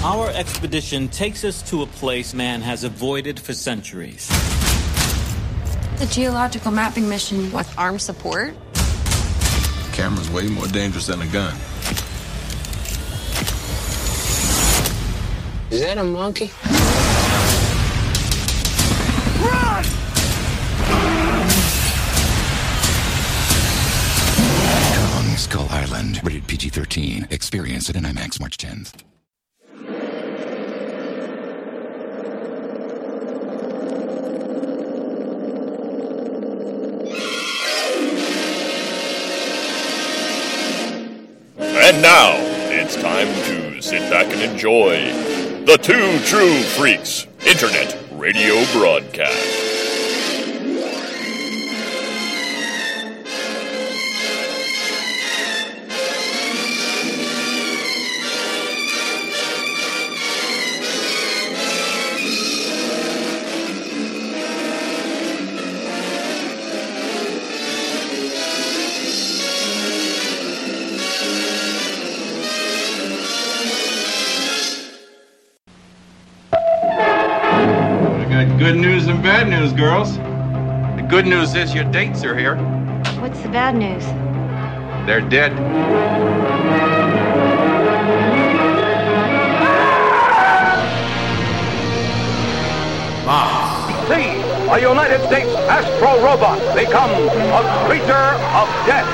Our expedition takes us to a place man has avoided for centuries. The geological mapping mission with armed support? Camera's way more dangerous than a gun. Is that a monkey? Run! Kong Skull Island, rated PG-13. Experience it in IMAX March 10th. And now, it's time to sit back and enjoy the Two True Freaks Internet Radio Broadcast. Good news and bad news, girls. The good news is your dates are here. What's the bad news? They're dead. See, a United States Astro Robot become a creature of death.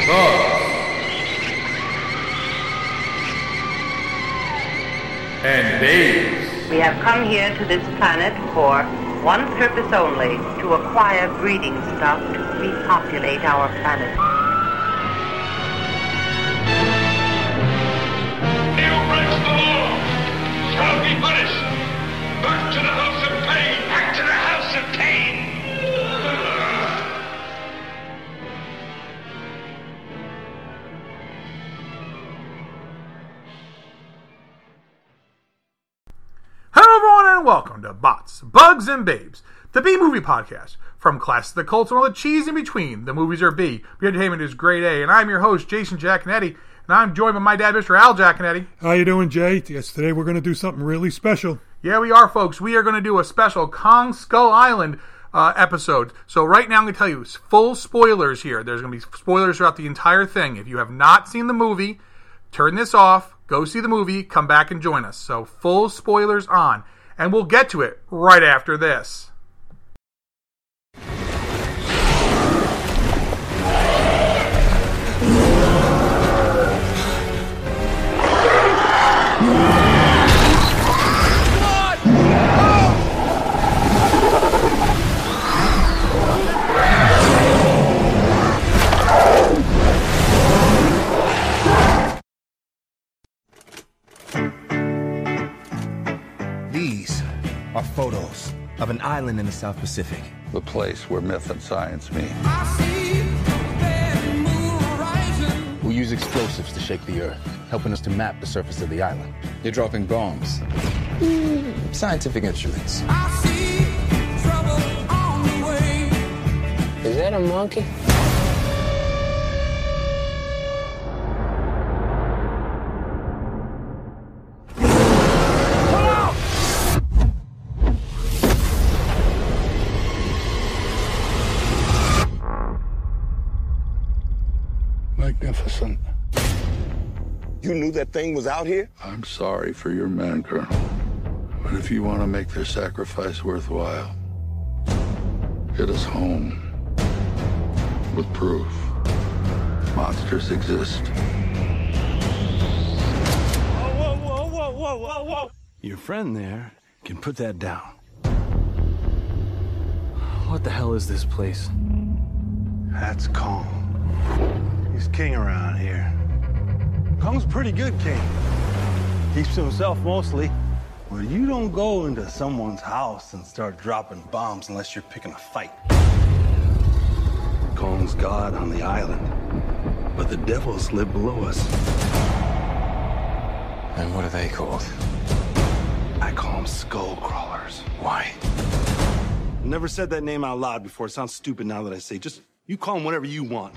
And babes. We have come here to this planet for one purpose only, to acquire breeding stock to repopulate our planet. He who breaks the law shall be punished. Back to the house of pain. Back to the house of pain. Hello everyone and welcome to Bots, Bugs, and Babes, the B-Movie Podcast. From class to the cults and all the cheese in between, the movies are B. The entertainment is grade A, and I'm your host, Jason Giaconetti, and I'm joined by my dad, Mr. Al Giaconetti. How you doing, Jay? Yes, today we're going to do something really special. Yeah, we are, folks. We are going to do a special Kong Skull Island episode. So right now I'm going to tell you, full spoilers here. There's going to be spoilers throughout the entire thing. If you have not seen the movie, turn this off. Go see the movie, come back and join us. So full spoilers on. And we'll get to it right after this. These are photos of an island in the South Pacific. The place where myth and science meet. We use explosives to shake the earth, helping us to map the surface of the island. You're dropping bombs. Scientific instruments. Is that a monkey? Magnificent. You knew that thing was out here? I'm sorry for your men, Colonel. But if you want to make their sacrifice worthwhile, get us home with proof. Monsters exist. Whoa. Your friend there can put that down. What the hell is this place? That's Kong. He's king around here. Kong's pretty good king. Keeps to himself mostly. Well, you don't go into someone's house and start dropping bombs unless you're picking a fight. Kong's god on the island, but the devils live below us. And what are they called? I call them skull crawlers. Why? Never said that name out loud before. It sounds stupid now that I say. Just, you call them whatever you want.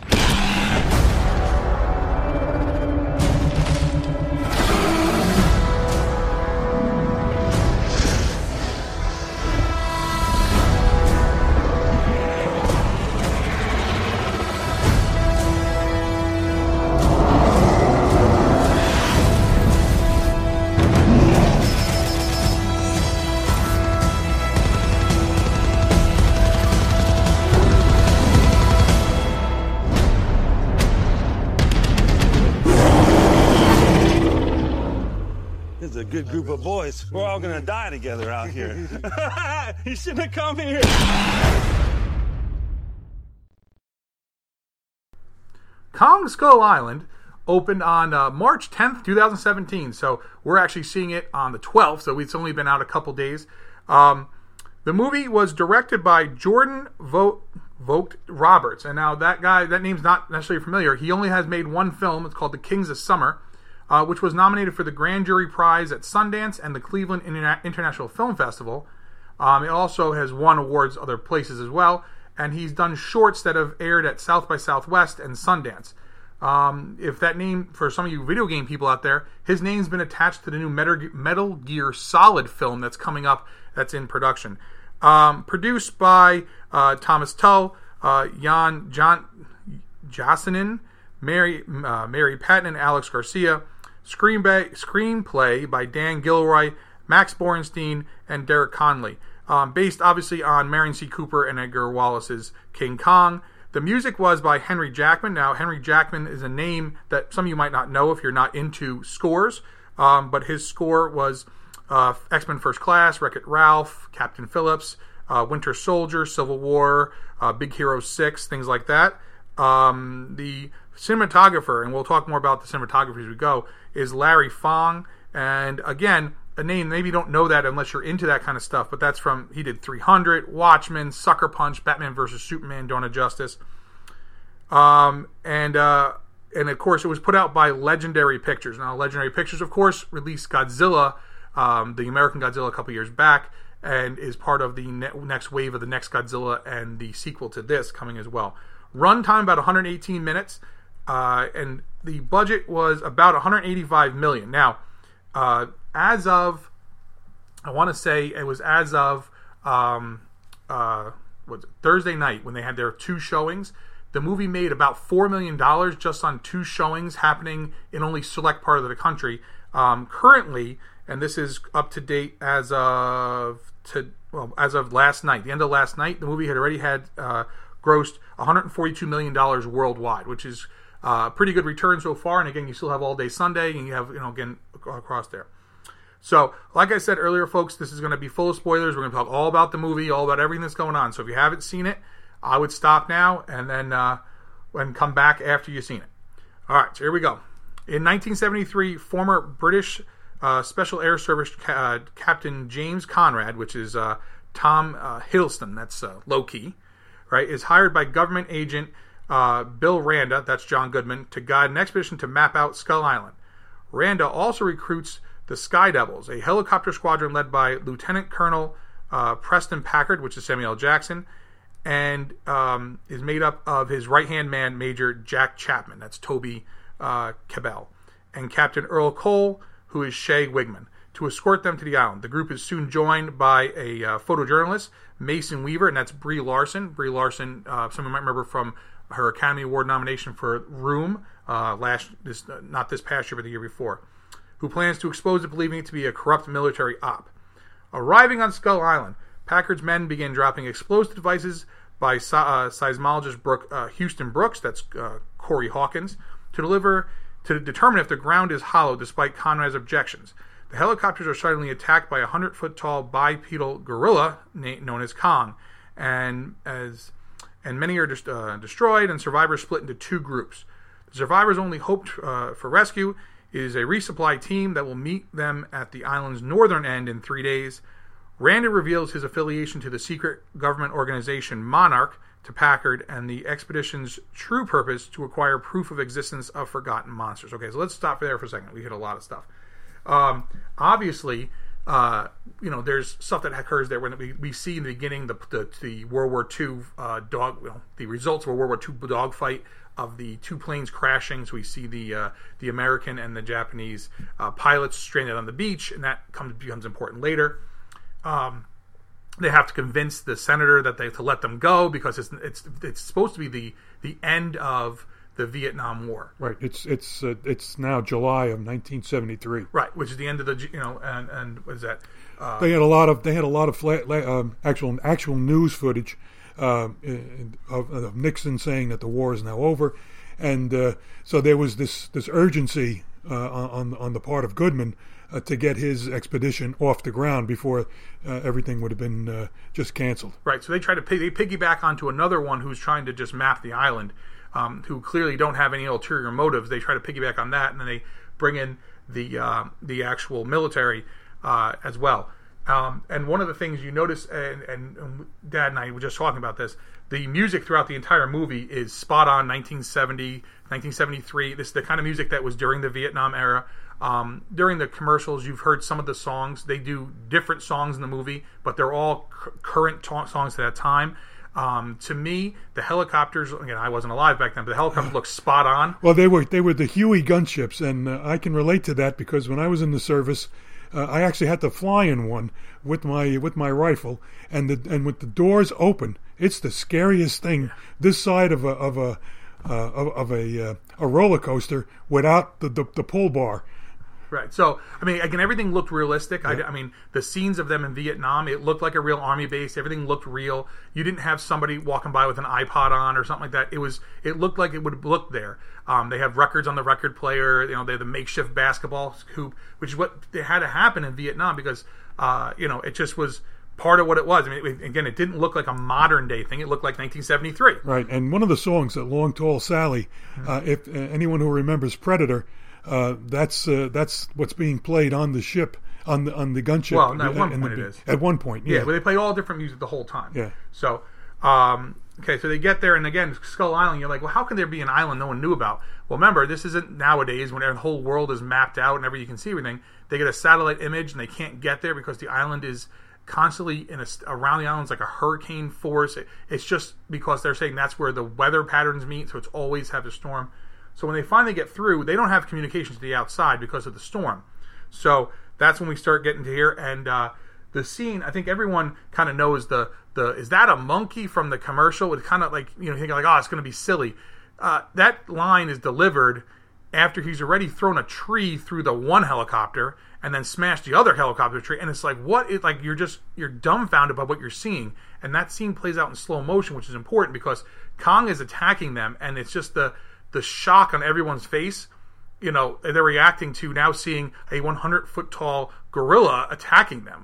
This is a good group of boys. We're all gonna die together out here. You shouldn't have come here. Kong Skull Island opened on March 10th, 2017. So we're actually seeing it on the 12th. So it's only been out a couple days. The movie was directed by Jordan Vogt Roberts. And now that guy, that name's not necessarily familiar. He only has made one film. It's called The Kings of Summer, which was nominated for the Grand Jury Prize at Sundance and the Cleveland International Film Festival. It also has won awards other places as well. And he's done shorts that have aired at South by Southwest and Sundance. If that name, for some of you video game people out there, his name's been attached to the new Metal Gear Solid film that's coming up, that's in production. Produced by Thomas Tull, John Jasinin, Mary Patton, and Alex Garcia. Screenplay by Dan Gilroy, Max Borenstein, and Derek Conley. Based obviously on Marion C. Cooper and Edgar Wallace's King Kong. The music was by Henry Jackman. Now, Henry Jackman is a name that some of you might not know if you're not into scores, but his score was X-Men First Class, Wreck-It Ralph, Captain Phillips, Winter Soldier, Civil War, Big Hero 6, things like that. The cinematographer, and we'll talk more about the cinematography as we go, is Larry Fong. And again, a name, maybe you don't know that unless you're into that kind of stuff, but that's from, he did 300, Watchmen, Sucker Punch, Batman vs. Superman, Dawn of Justice. And of course, it was put out by Legendary Pictures. Now, Legendary Pictures, of course, released Godzilla, the American Godzilla, a couple years back, and is part of the next wave of the next Godzilla and the sequel to this coming as well. Runtime about 118 minutes, and the budget was about $185 million. Now, as of, I want to say it was as of Thursday night when they had their two showings, the movie made about $4 million just on two showings happening in only select part of the country. Currently, and this is up to date as of last night, the end of last night, the movie had already grossed $142 million worldwide, which is pretty good return so far. And again, you still have All Day Sunday, and you have, again, across there. So, like I said earlier, folks, this is going to be full of spoilers. We're going to talk all about the movie, all about everything that's going on. So if you haven't seen it, I would stop now and then come back after you've seen it. All right, so here we go. In 1973, former British Special Air Service Captain James Conrad, which is Tom Hiddleston, that's low-key, right, is hired by government agent Bill Randa, that's John Goodman, to guide an expedition to map out Skull Island. Randa also recruits the Sky Devils, a helicopter squadron led by Lieutenant Colonel Preston Packard, which is Samuel L. Jackson, and is made up of his right-hand man, Major Jack Chapman, that's Toby Cabell, and Captain Earl Cole, who is Shea Wigman, to escort them to the island. The group is soon joined by a photojournalist, Mason Weaver, and that's Brie Larson. Brie Larson, some of you might remember from her Academy Award nomination for Room, not this past year, but the year before, who plans to expose it, believing it to be a corrupt military op. Arriving on Skull Island, Packard's men begin dropping explosive devices by seismologist Houston Brooks, that's Corey Hawkins, to determine if the ground is hollow despite Conrad's objections. The helicopters are suddenly attacked by a 100-foot-tall bipedal gorilla known as Kong, and many are destroyed, and survivors split into two groups. The survivors' only hope for rescue is a resupply team that will meet them at the island's northern end in 3 days. Randa reveals his affiliation to the secret government organization Monarch to Packard, and the expedition's true purpose to acquire proof of existence of forgotten monsters. Okay, so let's stop there for a second. We hit a lot of stuff. Obviously, there's stuff that occurs there when we see in the beginning the World War II the results of a World War II dogfight of the two planes crashing. So we see the American and the Japanese pilots stranded on the beach, and that becomes important later. They have to convince the senator that they have to let them go because it's supposed to be the end of the Vietnam War. Right. It's now July of 1973. Right, which is the end of the and what is that? They had a lot of actual news footage of Nixon saying that the war is now over, and so there was this urgency on the part of Goodman to get his expedition off the ground before everything would have been just canceled. Right. So they try to they piggyback onto another one who's trying to just map the island, who clearly don't have any ulterior motives. They try to piggyback on that, and then they bring in the actual military as well. And one of the things you notice, and Dad and I were just talking about this, the music throughout the entire movie is spot on 1970, 1973. This is the kind of music that was during the Vietnam era. During the commercials, you've heard some of the songs. They do different songs in the movie, but they're all current songs at that time. To me, the helicopters, again, I wasn't alive back then, but the helicopters look spot on. Well, they were the Huey gunships, and I can relate to that because when I was in the service, I actually had to fly in one with my rifle, and with the doors open, it's the scariest thing this side of a roller coaster without the pull bar. Right. So, I mean, again, everything looked realistic. Yeah. I mean, the scenes of them in Vietnam, it looked like a real army base. Everything looked real. You didn't have somebody walking by with an iPod on or something like that. It looked like it would look there. They have records on the record player. You know, they have the makeshift basketball hoop, which is what had to happen in Vietnam because, it just was part of what it was. I mean, again, it didn't look like a modern day thing. It looked like 1973. Right. And one of the songs, that Long Tall Sally, if anyone who remembers Predator, that's what's being played on the ship, on the gunship. Well, at one point it is. At one point, yeah. But they play all different music the whole time. Yeah. So, okay, so they get there, and again, Skull Island, you're like, well, how can there be an island no one knew about? Well, remember, this isn't nowadays when the whole world is mapped out and you can see everything. They get a satellite image, and they can't get there because the island is constantly around the island's like a hurricane force. It's just because they're saying that's where the weather patterns meet, so it's always have a storm. So when they finally get through, they don't have communication to the outside because of the storm. So that's when we start getting to here. And the scene, I think everyone kind of knows the is that a monkey from the commercial? It's kind of like, thinking like, oh, it's going to be silly. That line is delivered after he's already thrown a tree through the one helicopter and then smashed the other helicopter tree. And it's like, you're dumbfounded by what you're seeing. And that scene plays out in slow motion, which is important because Kong is attacking them, and it's just the shock on everyone's face, they're reacting to now seeing a 100-foot tall gorilla attacking them,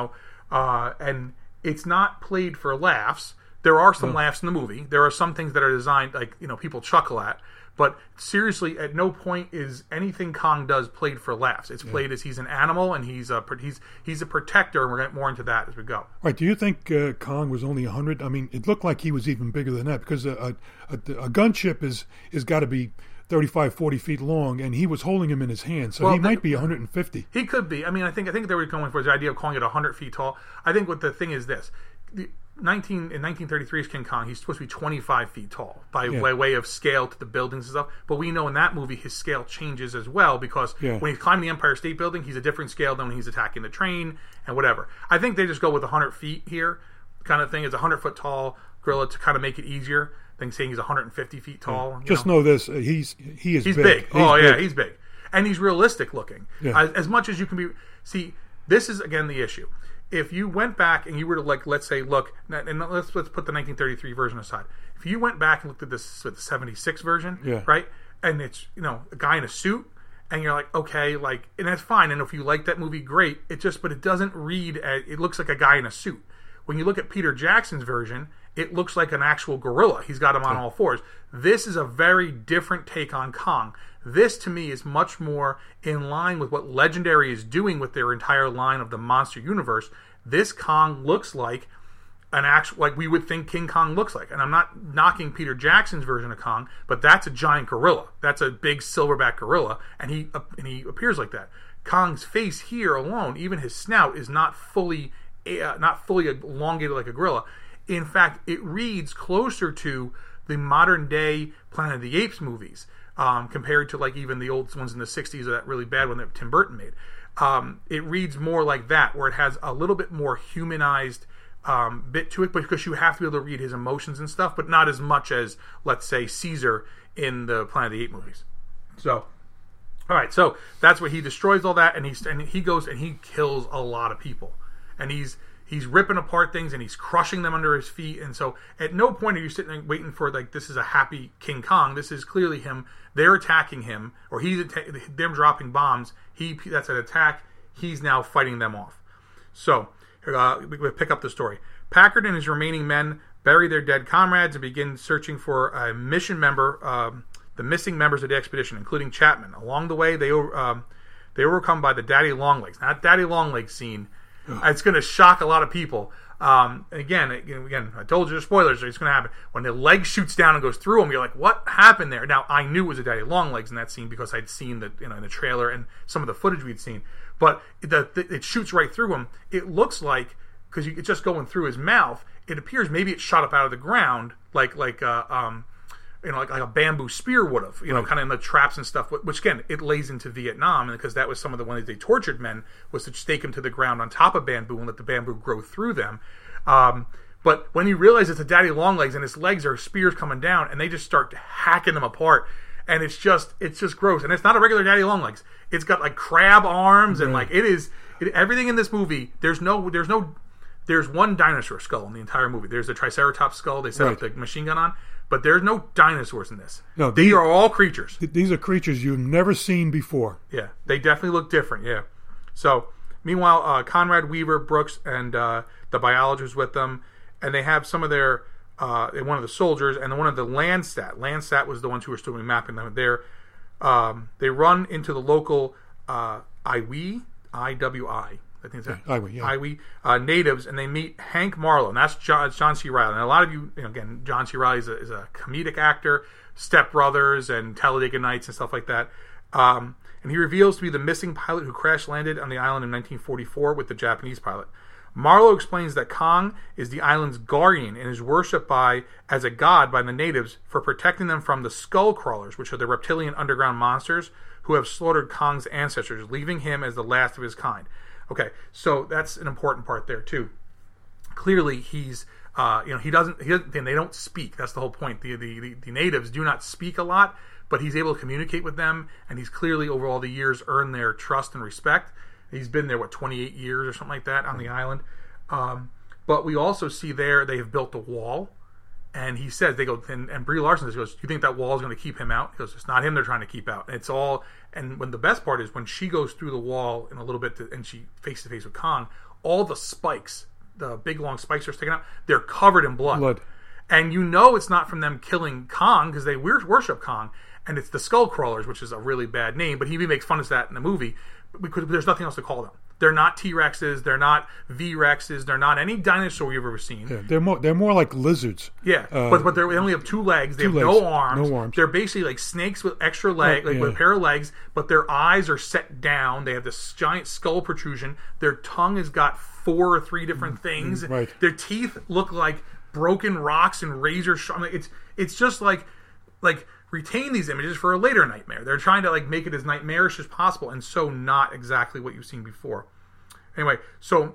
and it's not played for laughs. There are some laughs in the movie. There are some things that are designed, like, people chuckle at, but seriously, at no point is anything Kong does played for laughs. It's played as he's an animal, and he's a protector, and we're going to get more into that as we go. Right. Do you think Kong was only 100? I mean, it looked like he was even bigger than that because a gunship is got to be 35, 40 feet long, and he was holding him in his hand, so he might be 150. He could be. I mean, I think they were going for the idea of calling it 100 feet tall. I think what the thing is this. In 1933's King Kong, he's supposed to be 25 feet tall by way of scale to the buildings and stuff. But we know in that movie his scale changes as well because when he's climbing the Empire State Building, he's a different scale than when he's attacking the train and whatever. I think they just go with 100 feet here kind of thing. It's a 100-foot tall gorilla to kind of make it easier than saying he's 150 feet tall. Just know this, he is big. He's big. He's big. And he's realistic looking. Yeah. As much as you can be. See, this is, again, the issue. If you went back and you were to, like, let's say, look, and let's put the 1933 version aside. If you went back and looked at this with the 76 version, right, and it's, a guy in a suit, and you're like, okay, like, and that's fine. And if you like that movie, great. But it doesn't read as, it looks like a guy in a suit. When you look at Peter Jackson's version, it looks like an actual gorilla. He's got him on all fours. This is a very different take on Kong. This, to me, is much more in line with what Legendary is doing with their entire line of the monster universe. This Kong looks like an actual, like we would think King Kong looks like. And I'm not knocking Peter Jackson's version of Kong, but that's a giant gorilla. That's a big silverback gorilla, and he appears like that. Kong's face here alone, even his snout, is not fully elongated like a gorilla. In fact, it reads closer to the modern day Planet of the Apes movies. Compared to like even the old ones in the 60s or that really bad one that Tim Burton made. It reads more like that, where it has a little bit more humanized bit to it, because you have to be able to read his emotions and stuff, but not as much as, let's say, Caesar in the Planet of the Apes movies. So, all right, so that's where he destroys all that, and he goes and he kills a lot of people. And he's he's ripping apart things and he's crushing them under his feet. And so at no point are you sitting there waiting for, like, this is a happy King Kong. This is clearly him. They're attacking him, or them dropping bombs. That's an attack. He's now fighting them off. So we pick up the story. Packard and his remaining men bury their dead comrades and begin searching for a mission member, the missing members of the expedition, including Chapman. Along the way, they were overcome by the Daddy Longlegs. Now, that Daddy Longlegs scene, it's going to shock a lot of people. Again, I told you the spoilers. It's going to happen. When the leg shoots down and goes through him, you're like, what happened there? Now, I knew it was a Daddy Longlegs in that scene because I'd seen in the trailer and some of the footage we'd seen. But it shoots right through him. It looks like, because it's just going through his mouth, it appears maybe it shot up out of the ground like a bamboo spear would have, kind of in the traps and stuff, which again, it lays into Vietnam, because that was some of the ways they tortured men, was to stake them to the ground on top of bamboo and let the bamboo grow through them. But when you realize it's a Daddy Longlegs and his legs are spears coming down, and they just start hacking them apart, and it's just gross. And it's not a regular Daddy Longlegs. It's got like crab arms and everything in this movie. There's one dinosaur skull in the entire movie. There's a Triceratops skull they set up the machine gun on. But there's no dinosaurs in this. No, these are all creatures. These are creatures you've never seen before. Yeah, they definitely look different, yeah. So, meanwhile, Conrad, Weaver, Brooks, and the biologist with them, and they have some of their, one of the soldiers, and one of the Landsat. Landsat was the ones who were still mapping them. They run into the local IWI, I-W-I. I think it's Iwi, natives, and they meet Hank Marlowe, and that's John C. Reilly. And a lot of you, again, John C. Reilly is a comedic actor, Step Brothers and Talladega Nights and stuff like that. And he reveals to be the missing pilot who crash landed on the island in 1944 with the Japanese pilot. Marlowe explains that Kong is the island's guardian and is worshipped as a god by the natives for protecting them from the skull crawlers, which are the reptilian underground monsters who have slaughtered Kong's ancestors, leaving him as the last of his kind. Okay, so that's an important part there too. Clearly, he's they don't speak. That's the whole point. The natives do not speak a lot, but he's able to communicate with them, and he's clearly over all the years earned their trust and respect. He's been there 28 years or something like that on the island. But we also see there they have built a wall, and he says and Brie Larson goes, "Do you think that wall is going to keep him out?" He goes, "It's not him they're trying to keep out. It's all." And when the best part is when she goes through the wall in a little bit and she face to face with Kong, all the spikes, the big long spikes are sticking out. They're covered in blood. And it's not from them killing Kong because they worship Kong, and it's the skull crawlers, which is a really bad name. But he makes fun of that in the movie because there's nothing else to call them. They're not T-Rexes. They're not V-Rexes. They're not any dinosaur you've ever seen. Yeah, they're more like lizards. Yeah, but they only have two legs. They have no arms. They're basically like snakes with extra legs, with a pair of legs. But their eyes are set down. They have this giant skull protrusion. Their tongue has got 4 or 3 different things. Right. Their teeth look like broken rocks and razor sharp. It's just like retain these images for a later nightmare. They're trying to make it as nightmarish as possible, and so not exactly what you've seen before. Anyway, so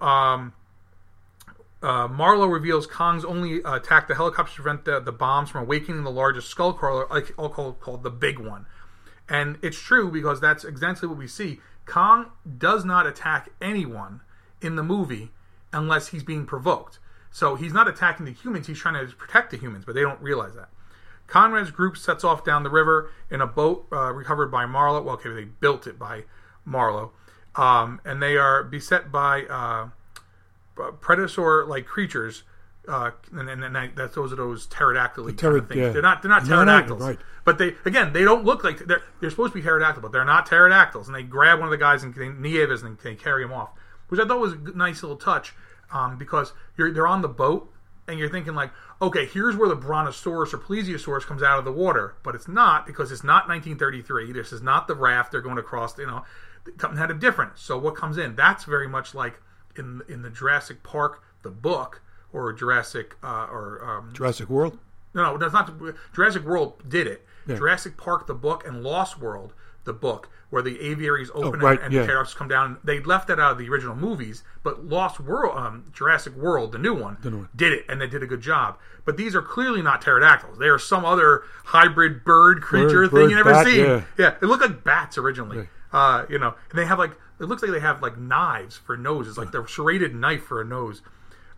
Marlowe reveals Kong's only attacked the helicopters to prevent the bombs from awakening the largest skull crawler, called the Big One. And it's true because that's exactly what we see. Kong does not attack anyone in the movie unless he's being provoked. So he's not attacking the humans, he's trying to protect the humans, but they don't realize that. Conrad's group sets off down the river in a boat recovered by Marlowe. Well, okay, they built it by Marlowe. And they are beset by predator-like creatures, and those are those pterodactyl kind of things. Yeah. They're not pterodactyls, right? But they don't look like they're supposed to be pterodactyl, but they're not pterodactyls. And they grab one of the guys and Nieves and they carry him off, which I thought was a nice little touch because they're on the boat and you're thinking okay, here's where the Brontosaurus or Plesiosaurus comes out of the water, but it's not because it's not 1933. This is not the raft they're going across. Something had a different. So what comes in? That's very much like in the Jurassic Park, the book, or Jurassic World. No, that's not. Jurassic World did it. Yeah. Jurassic Park, the book, and Lost World, the book, where the aviaries open and the pterodactyls come down. They left that out of the original movies, but Lost World, Jurassic World, the new one, did it, and they did a good job. But these are clearly not pterodactyls. They are some other hybrid bird creature thing you never see. Yeah, it looked like bats originally. Right. And they have it looks like they have knives for noses, like the serrated knife for a nose.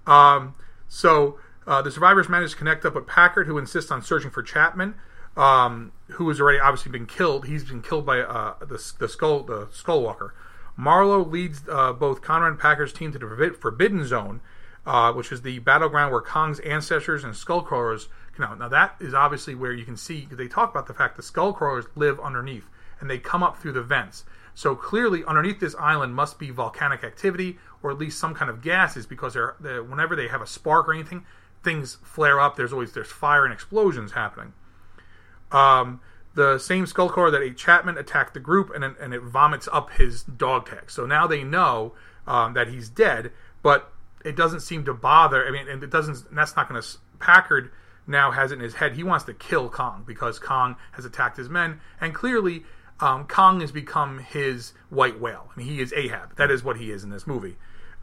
So the survivors manage to connect up with Packard, who insists on searching for Chapman, who has already obviously been killed. He's been killed by the Skullwalker. Marlowe leads both Conrad and Packard's team to the Forbidden Zone, which is the battleground where Kong's ancestors and Skullcrawlers come out. Now that is obviously where you can see, because they talk about the fact that Skullcrawlers live underneath, and they come up through the vents. So clearly underneath this island must be volcanic activity, or at least some kind of gases, because whenever they have a spark or anything, things flare up. There's fire and explosions happening. The same Skullcrawler that ate Chapman attacked the group, and it vomits up his dog tag. So now they know that he's dead, but it doesn't seem to bother. I mean, and it doesn't. And that's not going to. Packard now has it in his head. He wants to kill Kong because Kong has attacked his men, and clearly Kong has become his white whale. I mean, he is Ahab. That is what he is in this movie.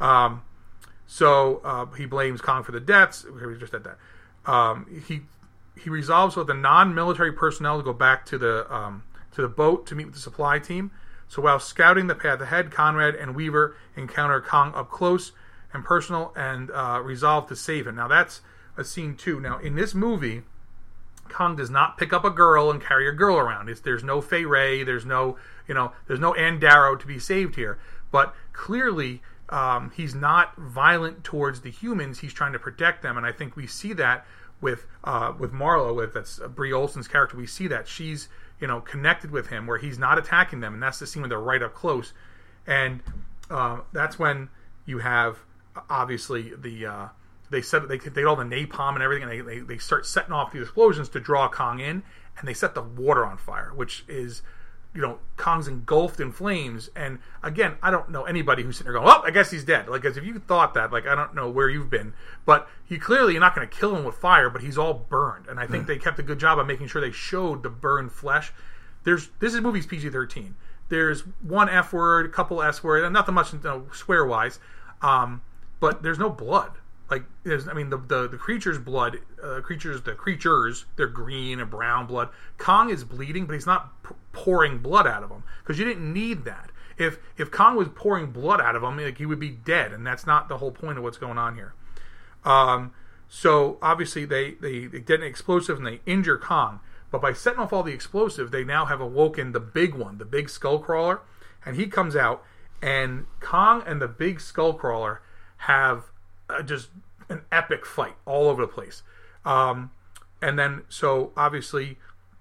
So he blames Kong for the deaths. We just said that. He resolves with the non-military personnel to go back to the boat to meet with the supply team. So while scouting the path ahead, Conrad and Weaver encounter Kong up close and personal and resolve to save him. Now that's a scene too. Now in this movie, Kong does not pick up a girl and carry a girl around. There's no Fay Ray. There's no Ann Darrow to be saved here. But clearly, he's not violent towards the humans. He's trying to protect them, and I think we see that with Marlowe. That's Brie Olson's character. We see that she's connected with him, where he's not attacking them, and that's the scene when they're right up close, and that's when you have obviously they get all the napalm and everything, and they start setting off these explosions to draw Kong in, and they set the water on fire, which is, Kong's engulfed in flames. And again, I don't know anybody who's sitting there going, well, I guess he's dead. Like, as if you thought that, like, I don't know where you've been, but you're not going to kill him with fire, but he's all burned. And I think they kept a good job of making sure they showed the burned flesh. This movie's PG-13. There's one F word, a couple S word, and nothing much swear wise, but there's no blood. Like, the creature's blood, the creatures, they're green and brown blood. Kong is bleeding, but he's not pouring blood out of him, because you didn't need that. If Kong was pouring blood out of him, he would be dead, and that's not the whole point of what's going on here. So obviously they detonate explosive and they injure Kong, but by setting off all the explosive, they now have awoken the big one, the big Skullcrawler, and he comes out, and Kong and the big Skullcrawler have just an epic fight all over the place. And then, so obviously,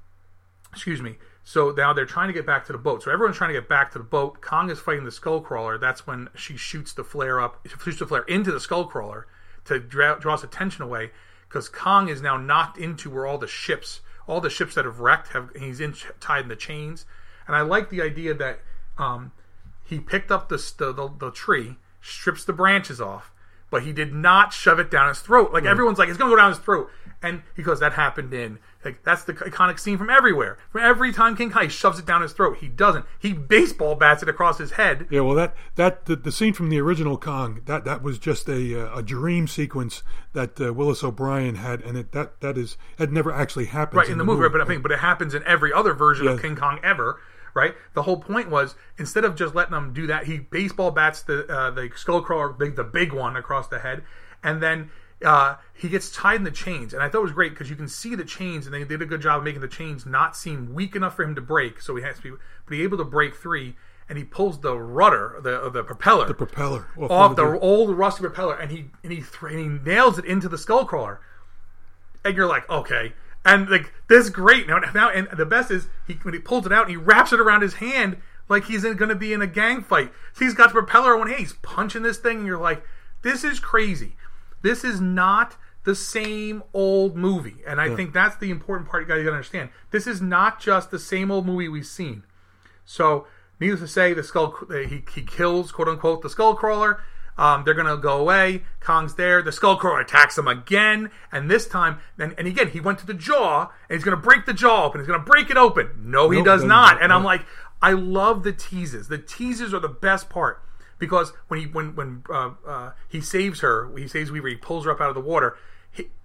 so now they're trying to get back to the boat. So everyone's trying to get back to the boat. Kong is fighting the Skullcrawler. That's when she shoots the flare into the Skullcrawler to draw attention away, because Kong is now knocked into where all the ships that have wrecked he's tied in the chains. And I like the idea that he picked up the tree, strips the branches off, but he did not shove it down his throat. Like, everyone's like, it's going to go down his throat. And he goes, that happened that's the iconic scene from everywhere. From every time King Kong shoves it down his throat. He doesn't. He baseball bats it across his head. Yeah, well, the scene from the original Kong, that was just a dream sequence that Willis O'Brien had, and that never actually happened. Right, in the movie. But it happens in every other version of King Kong ever. Right. The whole point was, instead of just letting them do that, he baseball bats the Skullcrawler, the big one, across the head, and then he gets tied in the chains. And I thought it was great because you can see the chains, and they did a good job of making the chains not seem weak enough for him to break. So he has to be able to break free. And he pulls the rudder, the propeller, off the old rusty propeller, and he nails it into the Skullcrawler. And you're like, okay. And like, this is great now, and the best is when he pulls it out and he wraps it around his hand like he's going to be in a gang fight. So he's got the propeller on one hand, he's punching this thing, and you're like, this is crazy. This is not the same old movie, and I think that's the important part you got to understand. This is not just the same old movie we've seen. So, needless to say, he kills, quote unquote, the Skullcrawler. They're going to go away. Kong's there. The Skullcrawler attacks him again. And this time, and again, he went to the jaw, and he's going to break the jaw open. He's going to break it open. No, he does not. And I'm like, I love the teases. The teases are the best part. Because when he saves her, he saves Weaver, he pulls her up out of the water.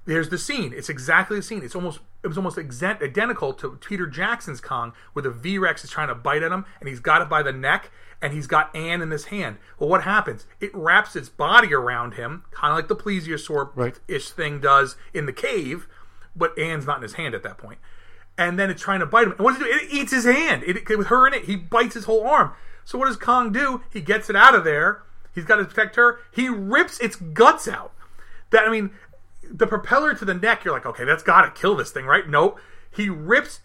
there's the scene. It's exactly the scene. It was almost identical to Peter Jackson's Kong, where the V-Rex is trying to bite at him, and he's got it by the neck, and he's got Anne in his hand. Well, what happens? It wraps its body around him, kind of like the plesiosaur-ish thing does in the cave, but Anne's not in his hand at that point. And then it's trying to bite him. And what does it do? It eats his hand. With her in it, he bites his whole arm. So what does Kong do? He gets it out of there. He's got to protect her. He rips its guts out. The propeller to the neck, you're like, okay, that's got to kill this thing, right? Nope. He rips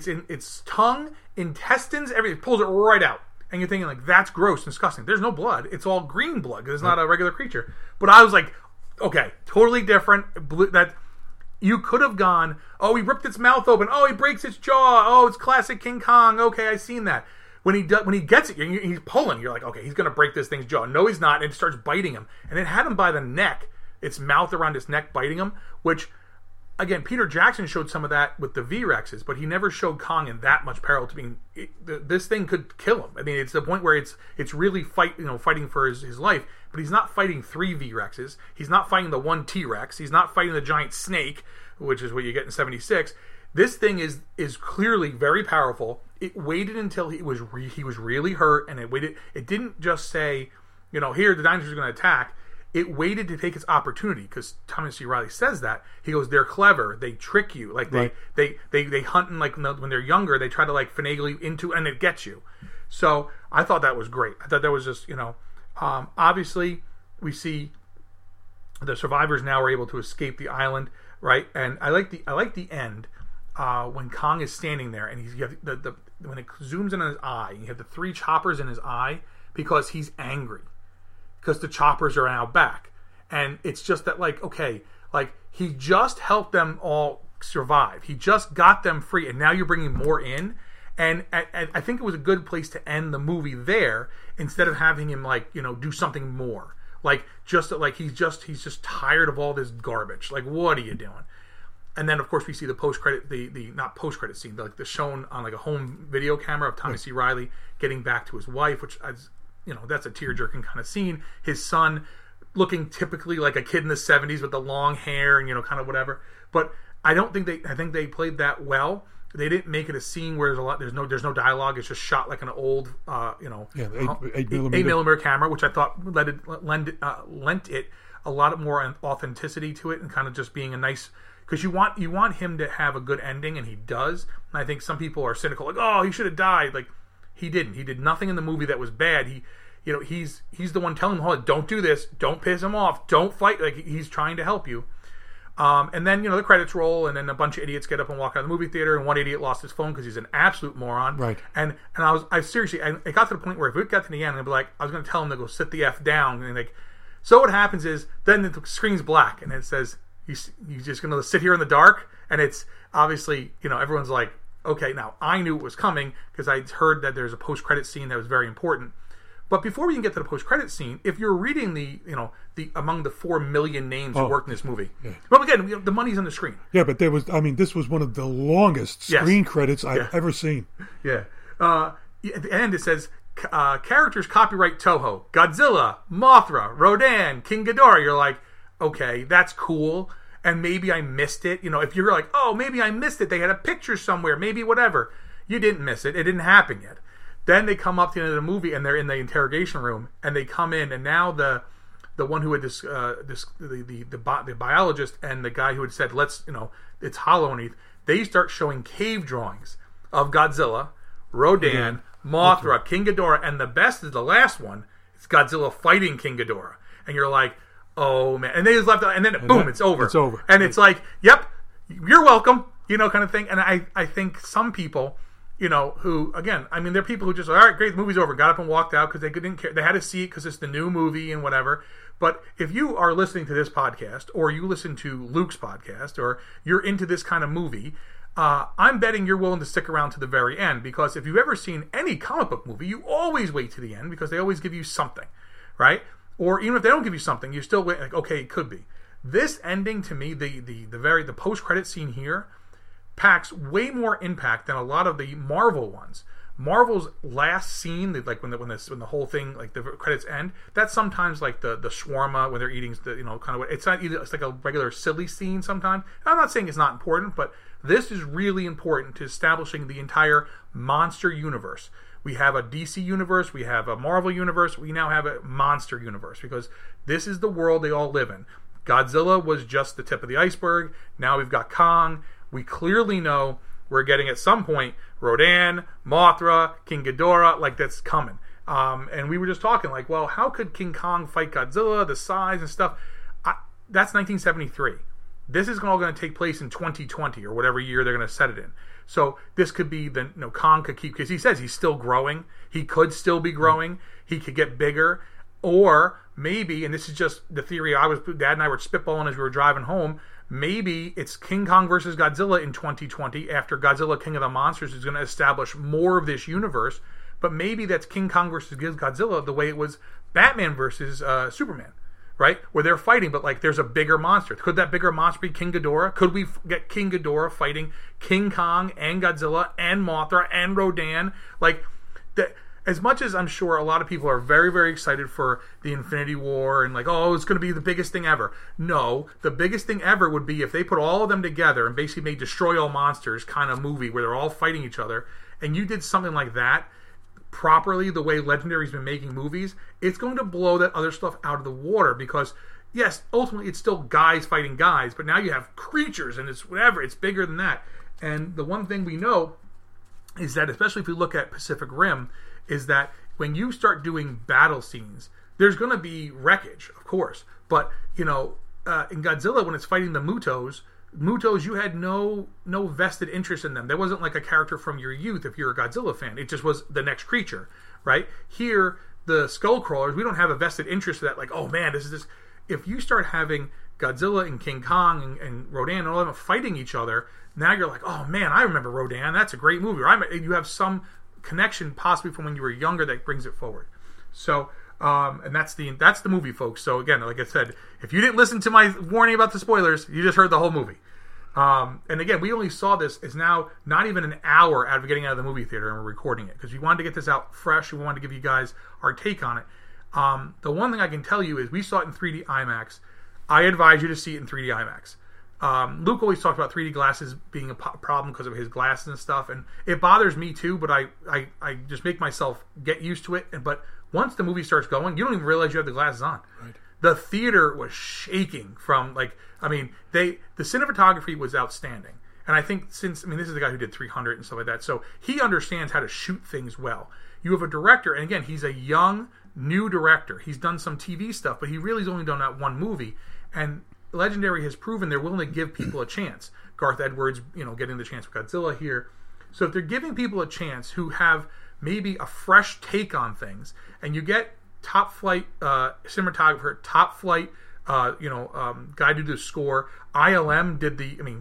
its tongue, intestines, everything, pulls it right out. And you're thinking, like, that's gross and disgusting. There's no blood. It's all green blood because it's not a regular creature. But I was like, okay, totally different. That you could have gone, oh, he ripped its mouth open. Oh, he breaks its jaw. Oh, it's classic King Kong. Okay, I've seen that. When he gets it, he's pulling. You're like, okay, he's going to break this thing's jaw. No, he's not. And it starts biting him. And it had him by the neck. Its mouth around his neck biting him, which, again, Peter Jackson showed some of that with the V-Rexes, but he never showed Kong in that much peril to being... This thing could kill him. I mean, it's the point where it's really fighting for his life, but he's not fighting 3 V-Rexes. He's not fighting the 1 T-Rex. He's not fighting the giant snake, which is what you get in 76. This thing is clearly very powerful. It waited until he was really hurt, and it waited. It didn't just say, here, the dinosaur's going to attack. It waited to take its opportunity, because Thomas C. Riley says that. He goes, they're clever. They trick you. Like, they hunt, and like when they're younger, they try to like finagle you into, and it gets you. So I thought that was great. I thought that was just, obviously we see the survivors now are able to escape the island, right? And I like the end when Kong is standing there, and you have when it zooms in on his eye, and you have the 3 choppers in his eye because he's angry. Because the choppers are now back. And it's just that, like, okay, like, he just helped them all survive. He just got them free, and now you're bringing more in. And I think it was a good place to end the movie there, instead of having him, like, do something more. Like, he's just tired of all this garbage. Like, what are you doing? And then, of course, we see the post-credit, the not post-credit scene, but like the shown on like a home video camera of Thomas C. Riley getting back to his wife, which that's a tear-jerking kind of scene. His son looking typically like a kid in the 70s with the long hair and, kind of whatever. But I think they played that well. They didn't make it a scene where there's no dialogue. It's just shot like an old, 8mm camera, which I thought lent it a lot more authenticity to it, and kind of just being a nice, because you want him to have a good ending, and he does. And I think some people are cynical, like, oh, he should have died. Like, he didn't. He did nothing in the movie that was bad. He's the one telling him, oh, don't do this, don't piss him off, don't fight. Like, he's trying to help you. And then, the credits roll, and then a bunch of idiots get up and walk out of the movie theater, and one idiot lost his phone because he's an absolute moron. Right. And I seriously, it got to the point where if it got to the end, I'd be like, I was going to tell him to go sit the F down. And like, so what happens is, then the screen's black, and it says, you're just going to sit here in the dark, and it's obviously, everyone's like, okay, now I knew it was coming because I heard that there's a post-credit scene that was very important. But before we can get to the post-credit scene, if you're reading the among the 4 million names who worked in this movie, well, again, the money's on the screen. Yeah, but this was one of the longest screen credits I've ever seen. Yeah. At the end it says, characters copyright Toho, Godzilla, Mothra, Rodan, King Ghidorah. You're like, okay, that's cool. And maybe I missed it. If you're like, oh, maybe I missed it. They had a picture somewhere. Maybe whatever. You didn't miss it. It didn't happen yet. Then they come up to the end of the movie, and they're in the interrogation room, and they come in, and now the one who had the biologist and the guy who had said, it's hollow underneath, they start showing cave drawings of Godzilla, Rodan, Mothra, King Ghidorah, and the best is the last one. It's Godzilla fighting King Ghidorah. And you're like, oh, man. And they just left out, and then boom, it's over. It's over. And it's like, yep, you're welcome, kind of thing. And I think some people, who, again, I mean, there are people who just, all right, great, the movie's over, got up and walked out because they didn't care. They had to see it because it's the new movie and whatever. But if you are listening to this podcast, or you listen to Luke's podcast, or you're into this kind of movie, I'm betting you're willing to stick around to the very end, because if you've ever seen any comic book movie, you always wait to the end because they always give you something, right? Or even if they don't give you something, you still wait, like, okay, it could be. This ending, to me, the post-credit scene here, packs way more impact than a lot of the Marvel ones. Marvel's last scene, like when the whole thing, like the credits end, that's sometimes like the shawarma when they're eating, kind of. It's not either. It's like a regular silly scene sometimes. I'm not saying it's not important, but this is really important to establishing the entire monster universe. We have a DC universe, we have a Marvel universe, we now have a monster universe because this is the world they all live in. Godzilla was just the tip of the iceberg. Now we've got Kong. We clearly know we're getting at some point Rodan, Mothra, King Ghidorah, like that's coming. And we were just talking like, well, how could King Kong fight Godzilla, the size and stuff? That's 1973. This is all going to take place in 2020 or whatever year they're going to set it in. So this could be Kong could keep, because he says he's still growing. He could still be growing. He could get bigger. Or maybe, and this is just the theory Dad and I were spitballing as we were driving home, maybe it's King Kong versus Godzilla in 2020 after Godzilla King of the Monsters is going to establish more of this universe. But maybe that's King Kong versus Godzilla the way it was Batman versus Superman, right? Where they're fighting, but like there's a bigger monster. Could that bigger monster be King Ghidorah? Could we get King Ghidorah fighting King Kong and Godzilla and Mothra and Rodan? Like that. As much as I'm sure a lot of people are very, very excited for the Infinity War and like, oh, it's going to be the biggest thing ever. No, the biggest thing ever would be if they put all of them together and basically made Destroy All Monsters kind of movie where they're all fighting each other, and you did something like that properly the way Legendary's been making movies, it's going to blow that other stuff out of the water because, yes, ultimately it's still guys fighting guys, but now you have creatures and it's whatever, it's bigger than that. And the one thing we know is that, especially if we look at Pacific Rim, is that when you start doing battle scenes, there's going to be wreckage, of course. But, in Godzilla, when it's fighting the Mutos, you had no vested interest in them. There wasn't like a character from your youth if you're a Godzilla fan. It just was the next creature, right? Here, the Skullcrawlers, we don't have a vested interest in that. Like, oh man, this is this. If you start having Godzilla and King Kong and Rodan and all of them fighting each other, now you're like, oh man, I remember Rodan. That's a great movie. Or you have some connection possibly from when you were younger that brings it forward. So and that's the movie, folks. So again, like I said, if you didn't listen to my warning about the spoilers, you just heard the whole movie. And again, we only saw this is now not even an hour out of getting out of the movie theater and we're recording it because we wanted to get this out fresh. We wanted to give you guys our take on it. The one thing I can tell you is we saw it in 3D IMAX. I advise you to see it in 3D IMAX. Luke always talked about 3D glasses being a problem because of his glasses and stuff, and it bothers me too, but I just make myself get used to it. But once the movie starts going, you don't even realize you have the glasses on. Right. The theater was shaking from the cinematography was outstanding. And I think this is the guy who did 300 and stuff like that, so he understands how to shoot things well. You have a director, and again, he's a young, new director. He's done some TV stuff, but he really has only done that one movie, and Legendary has proven they're willing to give people a chance. Garth Edwards, getting the chance with Godzilla here. So if they're giving people a chance who have maybe a fresh take on things, and you get top flight cinematographer, top flight guy to do the score. ILM did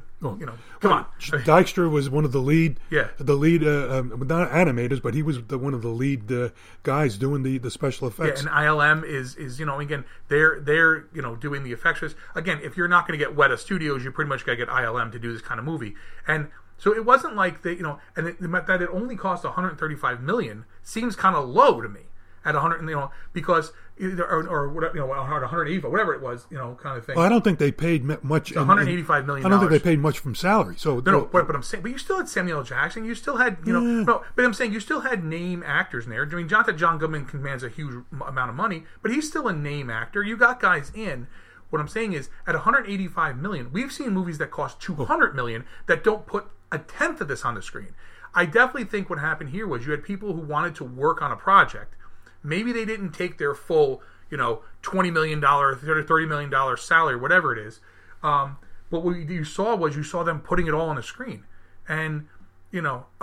come on. Dykstra was one of the lead. Yeah. The lead, not animators, but he was one of the lead guys doing the special effects. Yeah, and ILM is again they're doing the effects. Again, if you're not going to get Weta Studios, you pretty much got to get ILM to do this kind of movie. And so it wasn't like that it only cost $135 million seems kind of low to me. At 100, because or whatever, 180, whatever it was, kind of thing. Well, I don't think they paid much. $185 million. I don't think they paid much from salary. So but I'm saying, but you still had Samuel L. Jackson. You still had, but I'm saying you still had name actors in there. I mean, not that John Goodman commands a huge amount of money, but he's still a name actor. You got guys in. What I'm saying is, at $185 million, we've seen movies that cost $200 million that don't put a tenth of this on the screen. I definitely think what happened here was you had people who wanted to work on a project. Maybe they didn't take their full, $20 million, $30 million salary, whatever it is. But what you saw them putting it all on the screen. And, there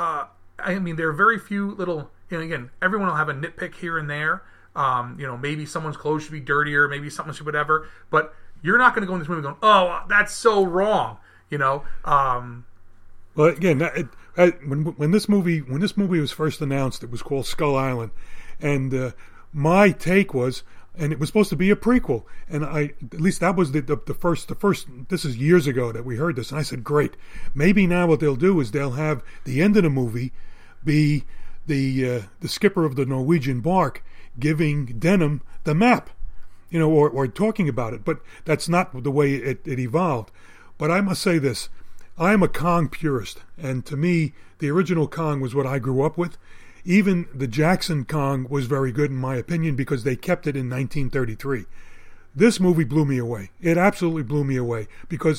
are very few little, again, everyone will have a nitpick here and there. Maybe someone's clothes should be dirtier, maybe something should whatever. But you're not going to go in this movie going, oh, that's so wrong, Well, again, when this movie was first announced, it was called Skull Island. And my take was, and it was supposed to be a prequel, and at least that was the first. This is years ago that we heard this, and I said, great. Maybe now what they'll do is they'll have the end of the movie be the skipper of the Norwegian bark giving Denham the map, or talking about it. But that's not the way it evolved. But I must say this. I am a Kong purist, and to me, the original Kong was what I grew up with. Even the Jackson Kong was very good, in my opinion, because they kept it in 1933. This movie blew me away. It absolutely blew me away, because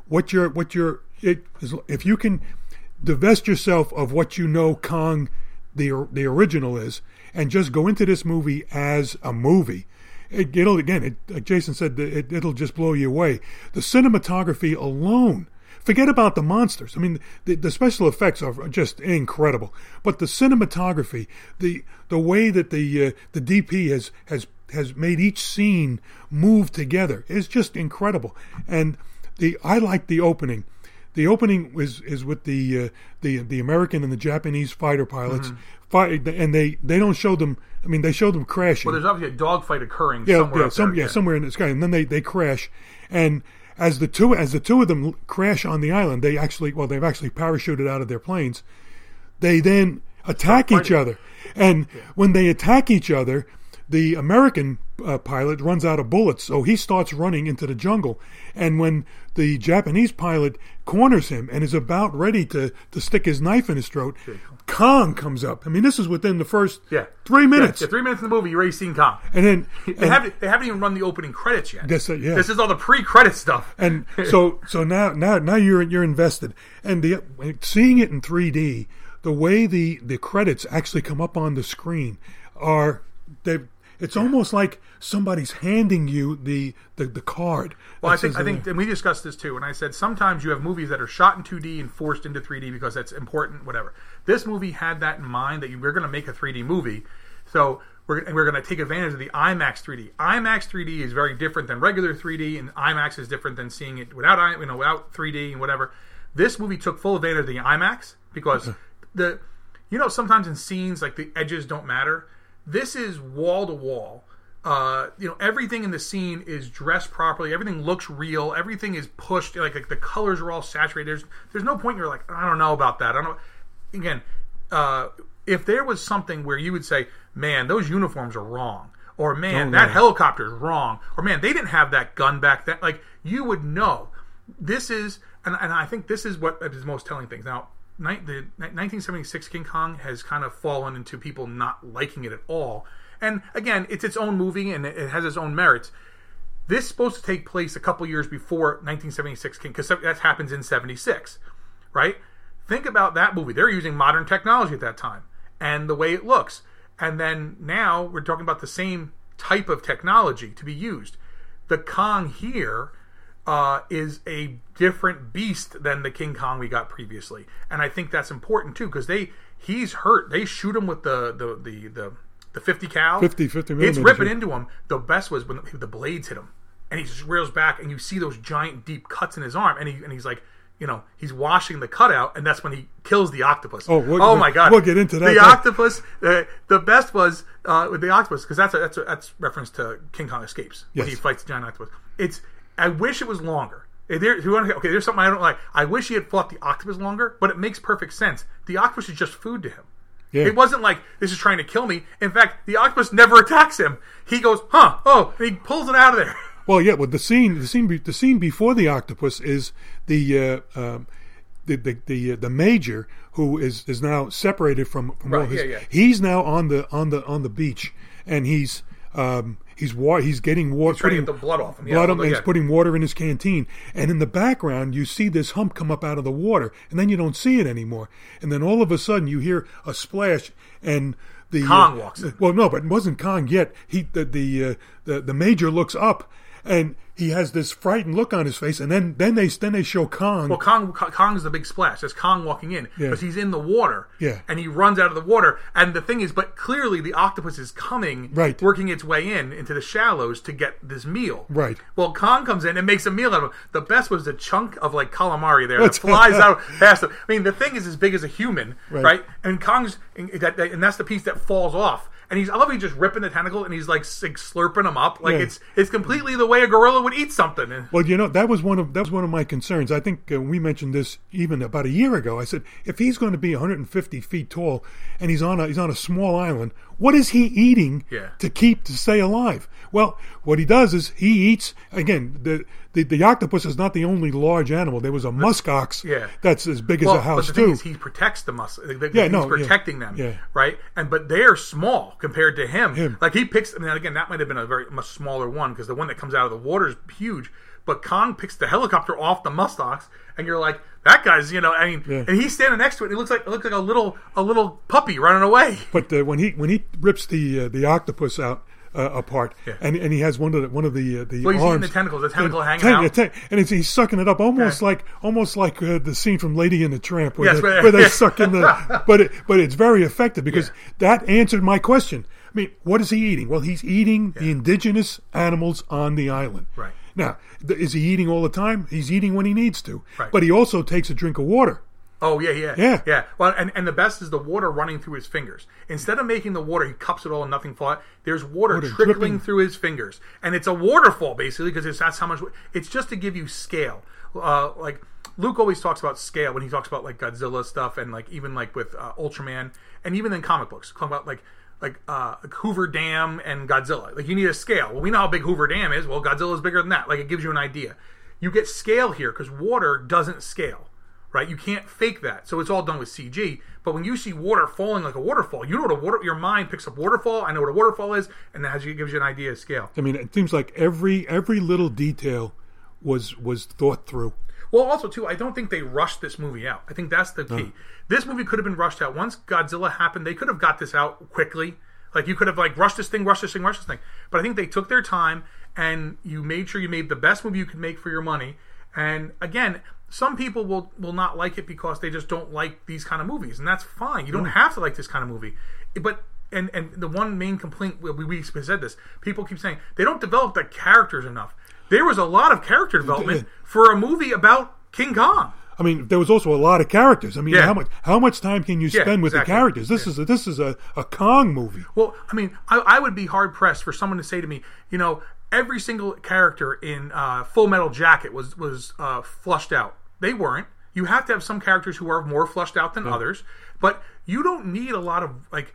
if you can divest yourself of what you know Kong, the original is, and just go into this movie as a movie, like Jason said, it'll just blow you away. The cinematography alone, forget about the monsters. I mean, the special effects are just incredible, but the cinematography, the way that the DP has made each scene move together is just incredible. And I like the opening. The opening is with the American and the Japanese fighter pilots, and they don't show them. I mean, they show them crashing. Well, there's obviously a dogfight occurring somewhere. Somewhere in the sky, and then they crash. And as the two of them crash on the island, they've actually parachuted out of their planes. They then attack each other, and when they attack each other, the American pilot runs out of bullets, so he starts running into the jungle. And when the Japanese pilot corners him and is about ready to stick his knife in his throat, Kong comes up. I mean, this is within the first 3 minutes. Yeah, 3 minutes in the movie, you're already seeing Kong. And then they haven't even run the opening credits yet. This is all the pre-credit stuff. And so now you're invested. And seeing it in 3D, the way the credits actually come up on the screen it's almost like somebody's handing you the card. Well, I think, and we discussed this too, and I said sometimes you have movies that are shot in 2D and forced into 3D because that's important, whatever. This movie had that in mind, that we're going to make a 3D movie, so we're going to take advantage of the IMAX 3D. IMAX 3D is very different than regular 3D, and IMAX is different than seeing it without 3D and whatever. This movie took full advantage of the IMAX because sometimes in scenes like the edges don't matter. This is wall to wall. Everything in the scene is dressed properly. Everything looks real. Everything is pushed. Like the colors are all saturated. There's no point you're like, I don't know about that. I don't know. Again, if there was something where you would say, man, those uniforms are wrong, or man, that helicopter is wrong, or man, they didn't have that gun back then. Like, you would know. This is, and I think this is what is the most telling things. Now, the 1976 King Kong has kind of fallen into people not liking it at all. And again, it's its own movie and it has its own merits. This is supposed to take place a couple years before 1976 King, because that happens in 76, right? Think about that movie. They're using modern technology at that time and the way it looks. And then now we're talking about the same type of technology to be used. The Kong here is a different beast than the King Kong we got previously, and I think that's important too, because he's hurt. They shoot him with the 50 cal, 50 millimeters. It's ripping into him. The best was when the blades hit him, and he just reels back, and you see those giant deep cuts in his arm, and he's like, he's washing the cutout, and that's when he kills the octopus. Oh my God! We'll get into that. The octopus. The best was with the octopus, because that's reference to King Kong Escapes when he fights the giant octopus. I wish it was longer. There's something I don't like. I wish he had fought the octopus longer, but it makes perfect sense. The octopus is just food to him. Yeah. It wasn't like, this is trying to kill me. In fact, the octopus never attacks him. He goes, and he pulls it out of there. Well, yeah. Well, the scene before the octopus is the major, who is now separated from all his. Yeah. He's now on the beach, and he's getting water. He's trying to get the blood off him. And he's putting water in his canteen. And in the background, you see this hump come up out of the water, and then you don't see it anymore. And then all of a sudden, you hear a splash, and the Kong walks in. Well, no, but it wasn't Kong yet. The major looks up, and he has this frightened look on his face, and then they show Kong. Well, Kong's the big splash. There's Kong walking in because he's in the water, and he runs out of the water. And the thing is, but clearly the octopus is coming, working its way into the shallows to get this meal. Right. Well, Kong comes in and makes a meal out of him. The best was the chunk of like calamari there that flies out past him. I mean, the thing is as big as a human, right? And Kong's and that's the piece that falls off. and I love how he's just ripping the tentacle and he's like slurping them up. Like it's completely the way a gorilla would eat something. Well, that was one of my concerns. I think we mentioned this even about a year ago. I said, if he's going to be 150 feet tall and he's on a small island, what is he eating to stay alive? Well, what he does is he eats, again, the octopus is not the only large animal. There was a muskox that's as big as a house, but the thing is, he protects the musk. He's protecting them, right? But they're small compared to him. Like he picks, again, that might have been a very much smaller one because the one that comes out of the water is huge. But Kong picks the helicopter off the muskox, and you're like, that guy's, and he's standing next to it. And it looks like a little puppy running away. But when he rips the octopus out apart, and he has one of the well, he's arms, eating the tentacles, the tentacle hanging out, and he's sucking it up almost like the scene from Lady and the Tramp where they suck in the. But it's very effective because that answered my question. I mean, what is he eating? Well, he's eating the indigenous animals on the island. Right. Now, is he eating all the time? He's eating when he needs to. Right. But he also takes a drink of water. Oh, yeah. Well, and the best is the water running through his fingers. Instead of making the water, he cups it all and nothing fall out. There's water trickling through his fingers. And it's a waterfall, basically, because that's how much... It's just to give you scale. Like, Luke always talks about scale when he talks about, like, Godzilla stuff and, like, even, like, with Ultraman. And even in comic books, talking about, like Hoover Dam and Godzilla. Like, you need a scale. Well, we know how big Hoover Dam is. Well, Godzilla's bigger than that. Like, it gives you an idea. You get scale here because water doesn't scale, right? You can't fake that. So it's all done with CG. But when you see water falling like a waterfall, you know what your mind picks up waterfall. I know what a waterfall is, and that gives you an idea of scale. I mean, it seems like every little detail was thought through. Well, also, too, I don't think they rushed this movie out. I think that's the key. This movie could have been rushed out. Once Godzilla happened, they could have got this out quickly. Like, you could have, like, rushed this thing. But I think they took their time, and you made sure you made the best movie you could make for your money. And, again, some people will not like it because they just don't like these kind of movies. And that's fine. You don't have to like this kind of movie. But... And the one main complaint, we said this, people keep saying, they don't develop the characters enough. There was a lot of character development for a movie about King Kong. I mean, there was also a lot of characters. I mean, how much time can you spend with the characters? This is a Kong movie. Well, I mean, I would be hard pressed for someone to say to me, every single character in Full Metal Jacket was flushed out. They weren't. You have to have some characters who are more flushed out than others, but you don't need a lot of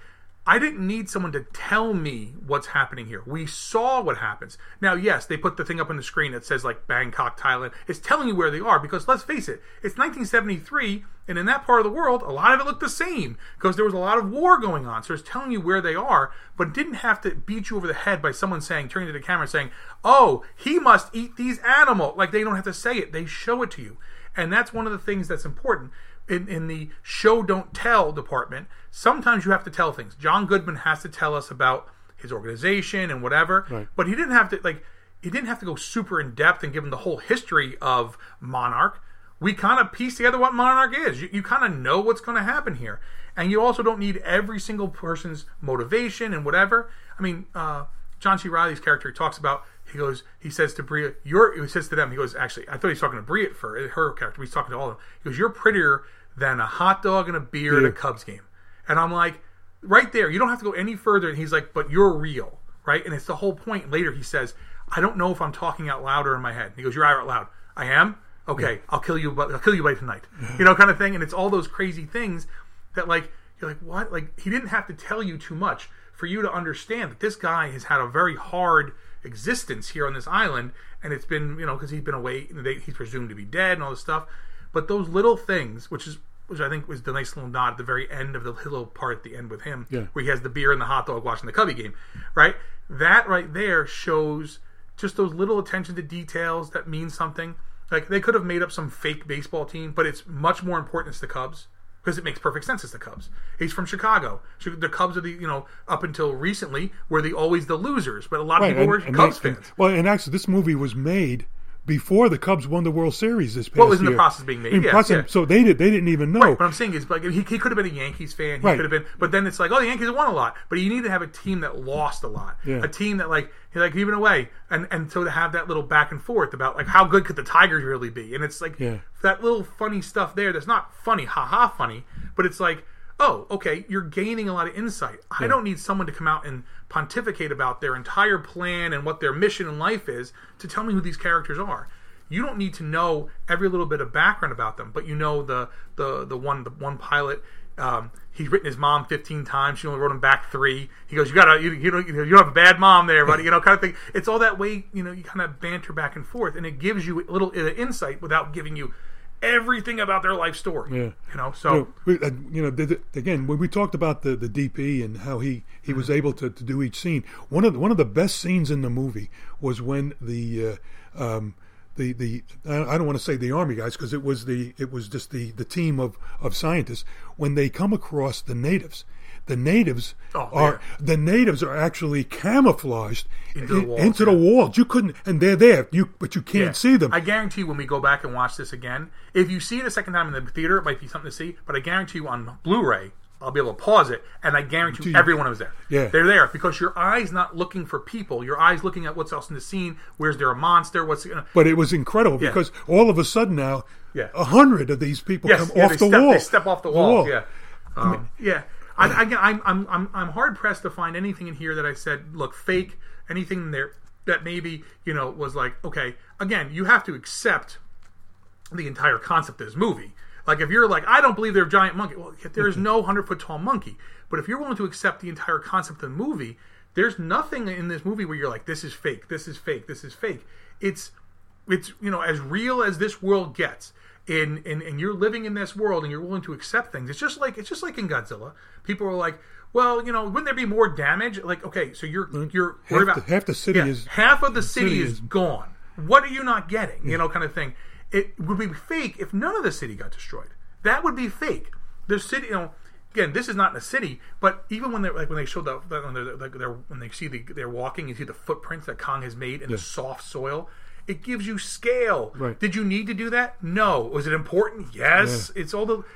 I didn't need someone to tell me what's happening here. We saw what happens. Now, yes, they put the thing up on the screen that says, like, Bangkok, Thailand. It's telling you where they are because, let's face it, it's 1973, and in that part of the world, a lot of it looked the same because there was a lot of war going on. So it's telling you where they are, but it didn't have to beat you over the head by someone turning to the camera saying, oh, he must eat these animals. Like, they don't have to say it. They show it to you. And that's one of the things that's important. In the show don't tell department, sometimes you have to tell things. John Goodman has to tell us about his organization and whatever, but he didn't have to go super in depth and give him the whole history of Monarch. We kind of piece together what Monarch is. You kind of know what's going to happen here, and you also don't need every single person's motivation and whatever. I mean, John C. Reilly's character talks about. He says to Bria, he says to them, he goes, actually, I thought he was talking to Bria for her character, but he's talking to all of them. He goes, you're prettier than a hot dog and a beer at a Cubs game. And I'm like, right there, you don't have to go any further. And he's like, but you're real, right? And it's the whole point. Later he says, I don't know if I'm talking out loud or in my head. And he goes, you're out loud. I am? Okay, I'll kill you by tonight. Kind of thing. And it's all those crazy things that, like, you're like, what? Like, he didn't have to tell you too much for you to understand that this guy has had a very hard existence here on this island, and it's been, because he's been away, he's presumed to be dead and all this stuff. But those little things, which I think was the nice little nod at the very end of the little part at the end with him, where he has the beer and the hot dog watching the Cubby game, right? That right there shows just those little attention to details that mean something. Like, they could have made up some fake baseball team, but it's much more important it's the Cubs. Because it makes perfect sense it's the Cubs. He's from Chicago. The Cubs are up until recently, were always the losers. But a lot of people were Cubs fans. And actually, this movie was made before the Cubs won the World Series this past year. Well, it was in year. the process of being made. So they didn't even know. Right, what I'm saying is, like, he could have been a Yankees fan. He could have been, but then it's like, oh, the Yankees have won a lot. But you need to have a team that lost a lot. A team that, like even away, and so to have that little back and forth about, like, how good could the Tigers really be? And it's like that little funny stuff there. That's not funny, funny, but it's like, oh, okay, you're gaining a lot of insight. I don't need someone to come out and pontificate about their entire plan and what their mission in life is to tell me who these characters are. You don't need to know every little bit of background about them, but you know the one pilot. He's written his mom 15 times. She only wrote him back 3. He goes, you don't have a bad mom there, buddy. Kind of thing. It's all that way. You kind of banter back and forth, and it gives you a little insight without giving you everything about their life story. Yeah. So again, when we talked about the DP and how he was able to do each scene, one of the best scenes in the movie was when the I don't want to say the army guys, because it was just the team of scientists, when they come across the natives. The natives are actually camouflaged into the walls. You couldn't, and they're there. But you can't see them. I guarantee you, when we go back and watch this again, if you see it a second time in the theater, it might be something to see. But I guarantee you, on Blu-ray, I'll be able to pause it, and I guarantee you everyone was there. Yeah. They're there because your eye's not looking for people. Your eye's looking at what's else in the scene. Where's there a monster? But it was incredible because all of a sudden now, 100 of these people come off the wall. They step off the wall. Yeah. I'm hard pressed to find anything in here that I said, look, fake. Anything in there that maybe was like, okay. Again, you have to accept the entire concept of this movie. Like, if you're like, I don't believe they're a giant monkey. Well, there is no 100-foot-tall monkey. But if you're willing to accept the entire concept of the movie, there's nothing in this movie where you're like, this is fake, this is fake, this is fake. It's as real as this world gets. And you're living in this world and you're willing to accept things. It's just like in Godzilla. People are like, well, wouldn't there be more damage? Like, okay, so you're worried about half the city is half of the city is gone. What are you not getting? Kind of thing. It would be fake if none of the city got destroyed. That would be fake. The city, again, this is not in a city, but even when they show when they see they're walking, you see the footprints that Kong has made in the soft soil. It gives you scale. Right. Did you need to do that? No. Was it important? Yes. Yeah. It's all the.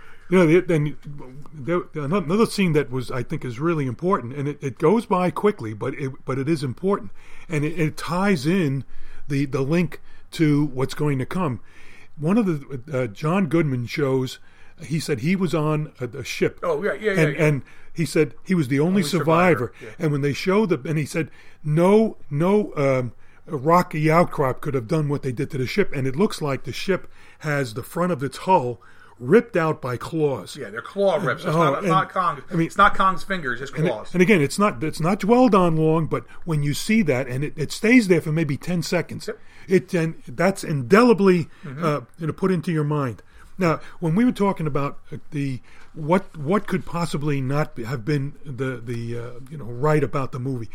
Another scene that I think is really important, and it goes by quickly, but it is important, and it ties in the link to what's going to come. One of the John Goodman shows, he said he was on a ship. Oh yeah. And he said he was the only survivor. Yeah. And when they showed and he said no rocky outcrop could have done what they did to the ship, and it looks like the ship has the front of its hull ripped out by claws. Yeah, they're claw rips. It's not Kong. It's not Kong's fingers. It's claws. And again, it's not dwelled on long, but when you see that, and it stays there for maybe 10 seconds, that's indelibly put into your mind. Now, when we were talking about what could possibly not have been the right about the movie.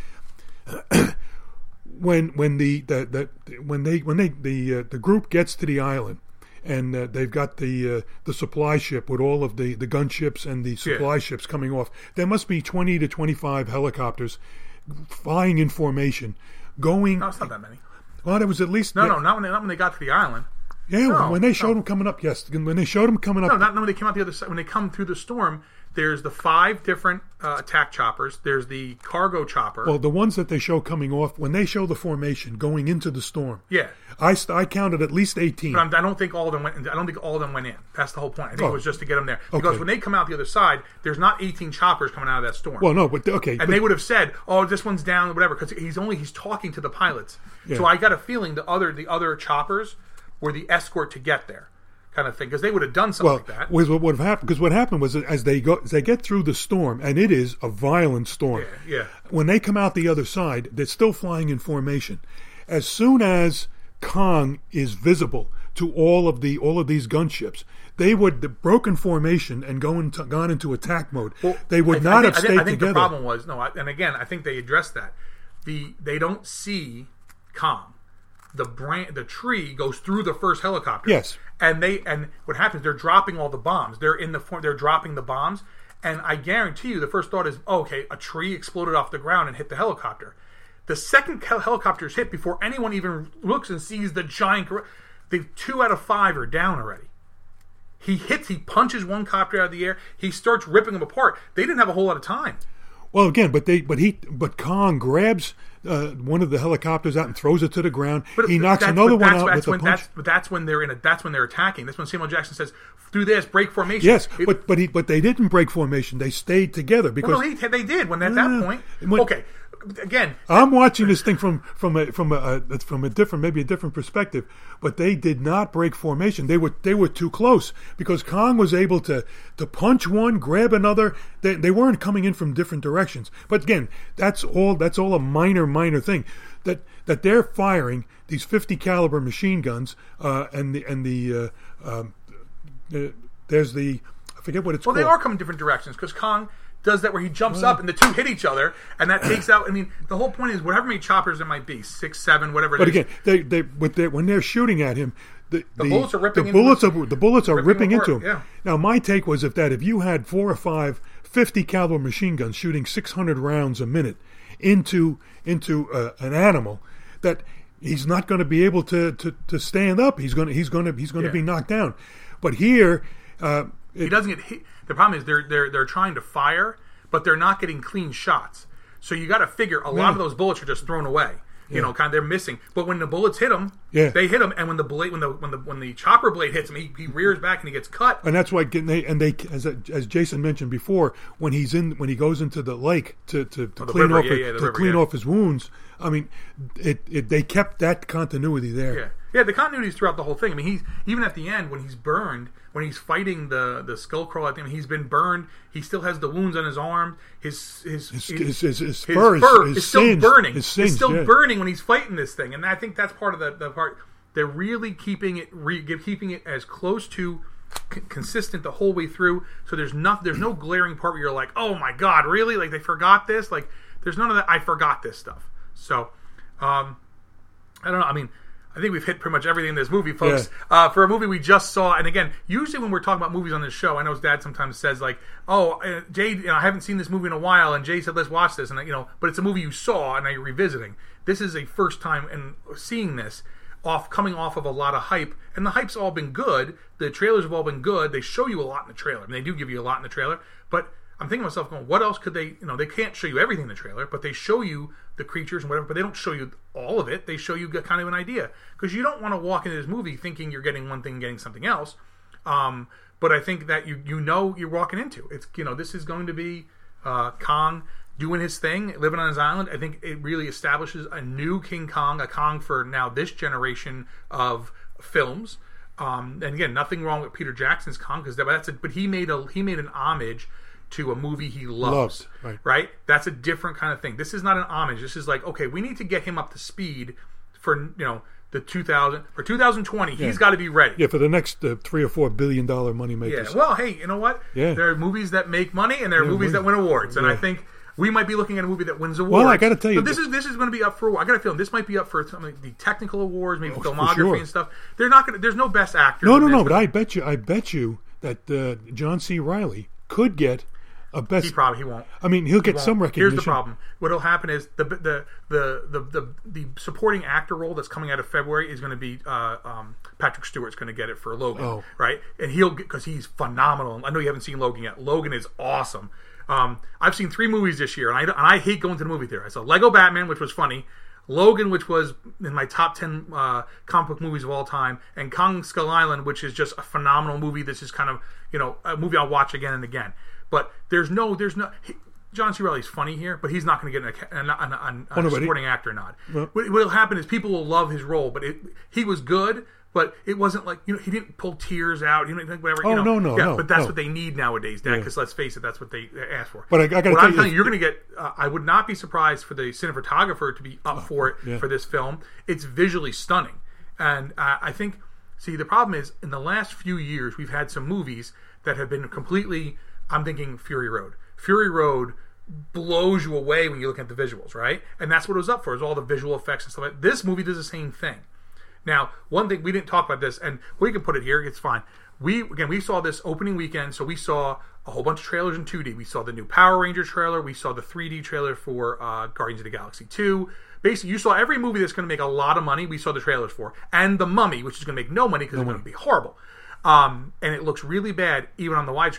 When the group gets to the island, and they've got the supply ship with all of the gunships and the supply ships coming off, there must be 20 to 25 helicopters flying in formation, going. No, it's not that many. Well, there was at least not when they got to the island. Yeah, when they showed them coming up. Yes, when they showed them coming up. No, not when they came out the other side. When they come through the storm, there's the 5 different attack choppers. There's the cargo chopper. Well, the ones that they show coming off, when they show the formation going into the storm. Yeah, I counted at least 18. But I don't think all of them went. I don't think all of them went in. That's the whole point. I think it was just to get them there. Because when they come out the other side, there's not 18 choppers coming out of that storm. Well, no, but okay. And they would have said, "Oh, this one's down," or whatever, because he's talking to the pilots. Yeah. So I got a feeling the other choppers were the escort to get there, kind of thing, because they would have done something like that. What would have happened? Because what happened was as they get through the storm, and it is a violent storm. Yeah. When they come out the other side, they're still flying in formation. As soon as Kong is visible to all of these gunships, they would the broken formation and gone into attack mode. Well, they would not have stayed together. I think the problem was and again, I think they addressed that. They don't see Kong. The tree goes through the first helicopter. Yes. And what happens? They're dropping all the bombs. They're dropping the bombs. And I guarantee you, the first thought is, a tree exploded off the ground and hit the helicopter. The second helicopter is hit before anyone even looks and sees the giant. The 2 out of 5 are down already. He punches one copter out of the air. He starts ripping them apart. They didn't have a whole lot of time. Well, again, but Kong grabs one of the helicopters out and throws it to the ground. He knocks another one out with a punch. That's when they're attacking. That's when Samuel Jackson says, "Do this, break formation." Yes, but they didn't break formation. They stayed together because they did when at that point. Okay, again, I'm watching this thing from a different, maybe a different perspective. But they did not break formation. They were too close because Kong was able to punch one, grab another. They weren't coming in from different directions. But again, that's all a minor thing. That they're firing these 50 caliber machine guns and there's the, I forget what it's called. Well, they are coming different directions because Kong does that where he jumps up and the two hit each other and that takes out. I mean, the whole point is whatever many choppers there might be, 6, 7, whatever. But again, when they're shooting at him, the bullets are ripping. The bullets are ripping into him. Yeah. Now, my take was if you had 4 or 5 50 caliber machine guns shooting 600 rounds a minute into an animal, that he's not going to be able to stand up. He's going to be knocked down. But here, he doesn't get hit. The problem is they're trying to fire, but they're not getting clean shots. So you got to figure a lot of those bullets are just thrown away. You know, kind of they're missing. But when the bullets hit him, they hit him, and when the chopper blade hits him, he rears back and he gets cut. And that's why as Jason mentioned before, when he goes into the lake to clean off his wounds. I mean, they kept that continuity there. Yeah, the continuity is throughout the whole thing. I mean, he's even at the end when he's burned, when he's fighting the Skullcrawler thing, he's been burned. He still has the wounds on his arm. His fur is still burning. It's still burning when he's fighting this thing, and I think that's part of the part. They're really keeping it as close to consistent the whole way through. So there's no glaring part where you're like, oh my god, really? Like they forgot this? Like there's none of that. I forgot this stuff. So I don't know. I mean, I think we've hit pretty much everything in this movie, folks. Yeah. For a movie we just saw, and again, usually when we're talking about movies on this show, I know his dad sometimes says like, "Oh, Jay, I haven't seen this movie in a while," and Jay said, "Let's watch this," and but it's a movie you saw, and now you're revisiting. This is a first time and seeing this coming off of a lot of hype, and the hype's all been good. The trailers have all been good. They show you a lot in the trailer, and they do give you a lot in the trailer, but I'm thinking to myself, going, what else could they, they can't show you everything in the trailer, but they show you the creatures and whatever, but they don't show you all of it. They show you kind of an idea. Because you don't want to walk into this movie thinking you're getting one thing and getting something else. But I think that you know you're walking into. It's, this is going to be Kong doing his thing, living on his island. I think it really establishes a new King Kong, a Kong for now this generation of films. And again, nothing wrong with Peter Jackson's Kong, but he made an homage to a movie he loves, right? That's a different kind of thing. This is not an homage. This is like, okay, we need to get him up to speed for the 2020. Yeah. He's got to be ready. Yeah, for the next $3 or $4 billion money makers. Yeah. Well, hey, you know what? Yeah. There are movies that make money and there are movies that win awards, and I think we might be looking at a movie that wins awards. Well, I got to tell you, this is going to be up for. I got a feeling this might be up for some of the technical awards, maybe filmography and stuff. They're not going to. There's no best actor. No. But I bet you that John C. Reilly could get a best. He won't. I mean, he'll get some recognition. Here's the problem. What'll happen is the supporting actor role that's coming out of February is going to be Patrick Stewart's going to get it for Logan, right? And he'll get, because he's phenomenal. I know you haven't seen Logan yet. Logan is awesome. I've seen 3 movies this year, and I hate going to the movie theater. I saw Lego Batman, which was funny, Logan, which was in my top 10 comic book movies of all time, and Kong Skull Island, which is just a phenomenal movie. This is kind of a movie I'll watch again and again. But there's no. John C. Reilly's funny here, but he's not going to get a supporting actor nod. What will happen is people will love his role, but he was good. But it wasn't like, he didn't pull tears out. Whatever. No. But that's what they need nowadays, Dad. Because let's face it, that's what they ask for. But I got to tell I'm telling you, you're going to get. I would not be surprised for the cinematographer to be up for it for this film. It's visually stunning, and I think. See, the problem is in the last few years we've had some movies that have been completely. I'm thinking Fury Road. Fury Road blows you away when you look at the visuals, right? And that's what it was up for, is all the visual effects and stuff like that. This movie does the same thing. Now, one thing, we didn't talk about this, and we can put it here, it's fine. We saw this opening weekend, so we saw a whole bunch of trailers in 2D. We saw the new Power Rangers trailer. We saw the 3D trailer for Guardians of the Galaxy 2. Basically, you saw every movie that's going to make a lot of money, we saw the trailers for. And The Mummy, which is going to make no money because it's going to be horrible. And it looks really bad, even on the widescreen.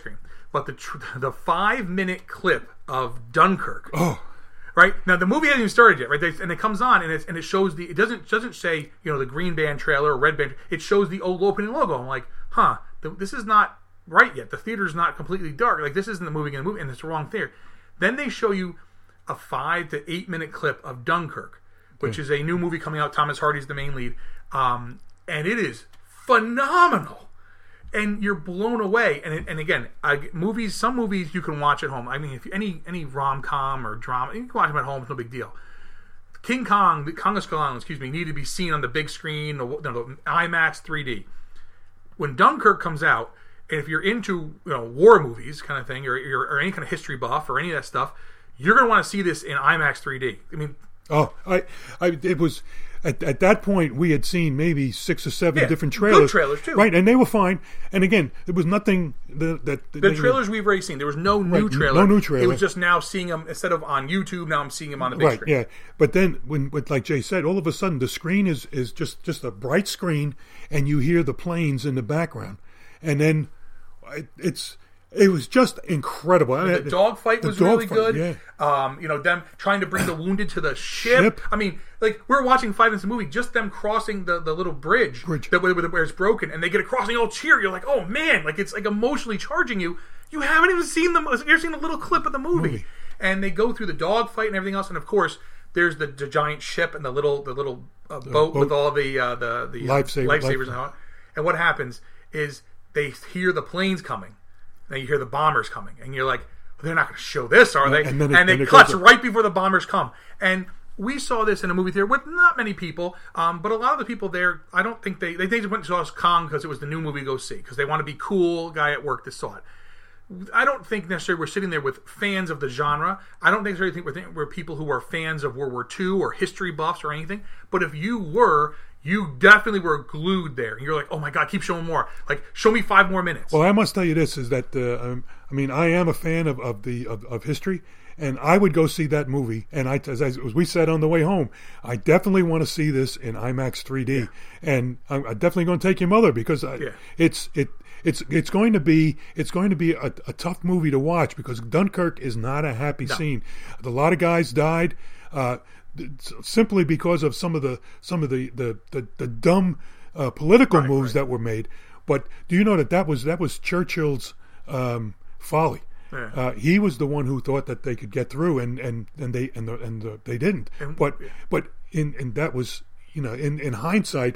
but the 5-minute clip of Dunkirk. Oh. Right now, the movie hasn't even started yet, right? And it comes on, and it shows it doesn't say the green band trailer or red band. It shows the old opening logo. I'm like, this is not right yet. The theater's not completely dark. Like, this isn't the movie in the movie, and it's the wrong theater. Then they show you a 5 to 8 minute clip of Dunkirk, which is a new movie coming out. Thomas Hardy's the main lead, and it is phenomenal. And you're blown away. And again, some movies you can watch at home. I mean, if any rom-com or drama, you can watch them at home. It's no big deal. King Kong, the Kong of Skull Island, need to be seen on the big screen, the IMAX 3D. When Dunkirk comes out, and if you're into war movies kind of thing, or any kind of history buff or any of that stuff, you're going to want to see this in IMAX 3D. I mean, it was. At that point, we had seen maybe 6 or 7 different trailers. Good trailers, too. Right, and they were fine. And again, there was nothing that the trailers we've already seen. There was no new trailer. No new trailer. It was just now seeing them, instead of on YouTube, now I'm seeing them on the big screen. Yeah. But then, like Jay said, all of a sudden, the screen is just a bright screen, and you hear the planes in the background. And then it was just incredible. I mean, the dogfight was really good. Yeah. Them trying to bring the wounded to the ship. I mean, like, we're watching 5 minutes of the movie, just them crossing the little bridge. Where it's broken, and they get across and they all cheer. You're like, oh man, like, it's like emotionally charging you. You haven't even seen you're seeing a little clip of the movie. And they go through the dogfight and everything else, and of course, there's the giant ship and the little boat with all the lifesavers and all. And what happens is they hear the planes coming. Then you hear the bombers coming, and you're like, well, they're not going to show this, are they? And it cuts right before the bombers come. And we saw this in a movie theater with not many people, but a lot of the people there, I don't think they went and saw Kong because it was the new movie to go see, because they want to be cool, guy at work that saw it. I don't think necessarily we're sitting there with fans of the genre. I don't necessarily think we're people who are fans of World War II or history buffs or anything. But if you were, you definitely were glued there. And you're like, oh my God, keep showing more. Like, show me 5 more minutes. Well, I must tell you this, is that, I am a fan of history, and I would go see that movie. And as we said on the way home, I definitely want to see this in IMAX 3D. Yeah. And I'm definitely going to take your mother, because it's going to be a tough movie to watch, because Dunkirk is not a happy scene. A lot of guys died. Simply because of some of the dumb political moves that were made. But do you know that was Churchill's folly? Yeah. He was the one who thought that they could get through, and they didn't. But that was, in hindsight,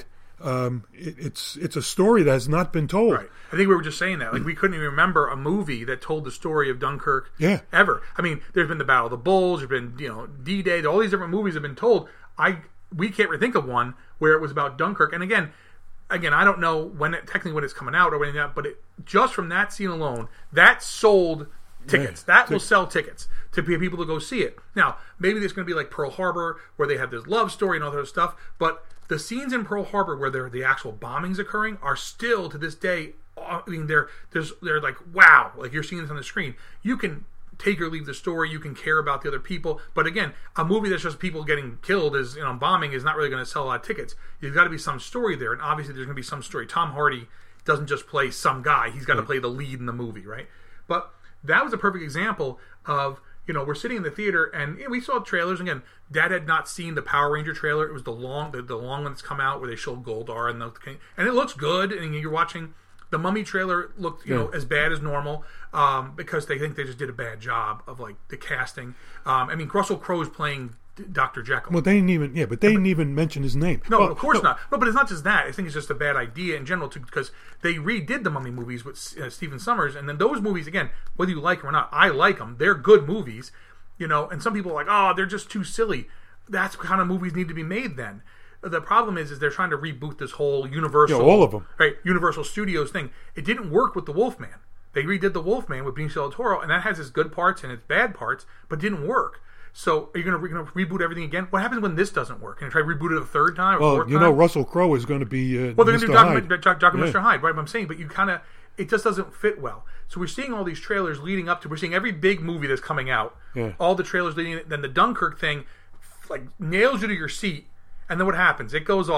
it's a story that has not been told. Right. I think we were just saying that. Like, we couldn't even remember a movie that told the story of Dunkirk ever. I mean, there's been the Battle of the Bulge, there's been, D-Day, all these different movies have been told. We can't really think of one where it was about Dunkirk. And again, I don't know when it's coming out or anything, but just from that scene alone, that sold tickets. That will sell tickets to people to go see it. Now, maybe there's going to be like Pearl Harbor, where they have this love story and all that other stuff, but the scenes in Pearl Harbor where the actual bombings occurring are still, to this day, I mean, they're like, wow, like, you're seeing this on the screen. You can take or leave the story, you can care about the other people, but again, a movie that's just people getting killed bombing is not really going to sell a lot of tickets. There's got to be some story there, and obviously there's going to be some story. Tom Hardy doesn't just play some guy, he's got to play the lead in the movie, right? But that was a perfect example of, we're sitting in the theater, and we saw trailers. Again, Dad had not seen the Power Ranger trailer. It was the long one that's come out where they showed Goldar, and it looks good. And you're watching the Mummy trailer, looked as bad as normal, because they think they just did a bad job of, like, the casting. I mean, Russell Crowe's playing Dr. Jekyll. Well, they didn't even mention his name. No, of course not. No, but it's not just that. I think it's just a bad idea in general, too, because they redid the Mummy movies with Stephen Sommers, and then those movies, again, whether you like them or not, I like them. They're good movies, and some people are like, oh, they're just too silly. That's what kind of movies need to be made then. The problem is they're trying to reboot this whole Universal, all of them, right? Universal Studios thing. It didn't work with The Wolfman. They redid The Wolfman with Benicio del Toro, and that has its good parts and its bad parts, but didn't work. So are you going to reboot everything again? What happens when this doesn't work? Can you try to reboot it a third time or fourth time? Russell Crowe is going to be they're going to do Dr. Mr. Hyde, right? But I'm saying, but it just doesn't fit well. So we're seeing all these trailers leading up to, we're seeing every big movie that's coming out, all the trailers leading, then the Dunkirk thing, like, nails you to your seat, and then what happens? It goes off,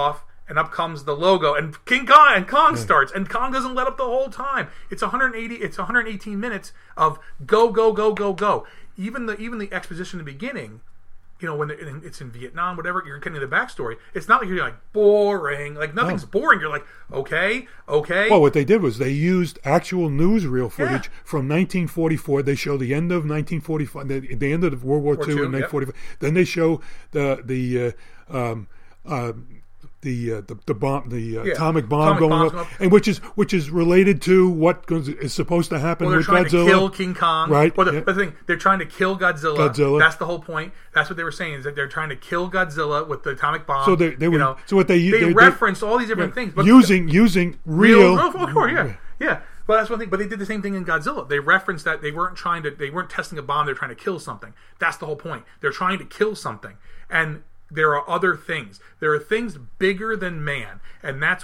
and up comes the logo, and Kong starts, and Kong doesn't let up the whole time. It's 118 minutes of go, go, go, go, go. Even the exposition in the beginning, when it's in Vietnam, whatever, you're getting the backstory. It's not like you're like boring, like nothing's boring. You're like, okay. Well, what they did was they used actual newsreel footage from 1944. They show the end of 1945, the end of World War II in 1945. Then they show the bomb, atomic bomb going off, and which is related to what is supposed to happen with Godzilla. They're trying to kill King Kong, right? Well, the thing, they're trying to kill Godzilla. That's the whole point. That's what they were saying, is that they're trying to kill Godzilla with the atomic bomb. So they referenced all these different things, but using real. Of course, yeah. Well, that's one thing. But they did the same thing in Godzilla. They referenced that they weren't testing a bomb. They're trying to kill something. That's the whole point. They're trying to kill something, and there are other things. There are things bigger than man, and that's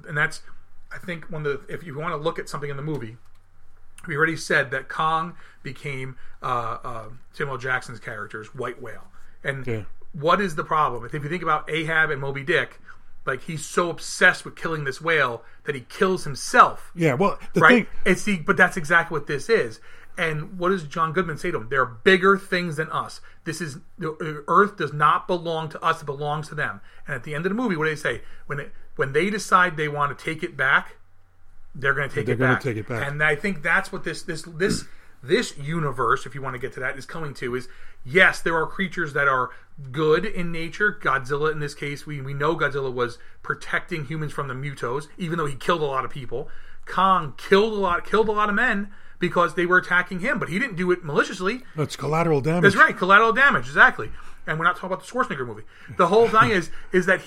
I think if you want to look at something in the movie, we already said that Kong became Samuel L. Jackson's character's White Whale. And what is the problem? If you think about Ahab and Moby Dick, like, he's so obsessed with killing this whale that he kills himself. Yeah, well, but that's exactly what this is. And what does John Goodman say to him? There are bigger things than us. The Earth does not belong to us; it belongs to them. And at the end of the movie, what do they say? When they decide they want to take it back, they're going to take it back. And I think that's what this universe, if you want to get to that, is coming to. Is yes, there are creatures that are good in nature. Godzilla, in this case, we know Godzilla was protecting humans from the Mutos, even though he killed a lot of people. Kong killed a lot of men because they were attacking him, but he didn't do it maliciously. That's collateral damage. That's right, collateral damage, exactly. And we're not talking about the Schwarzenegger movie. The whole thing is that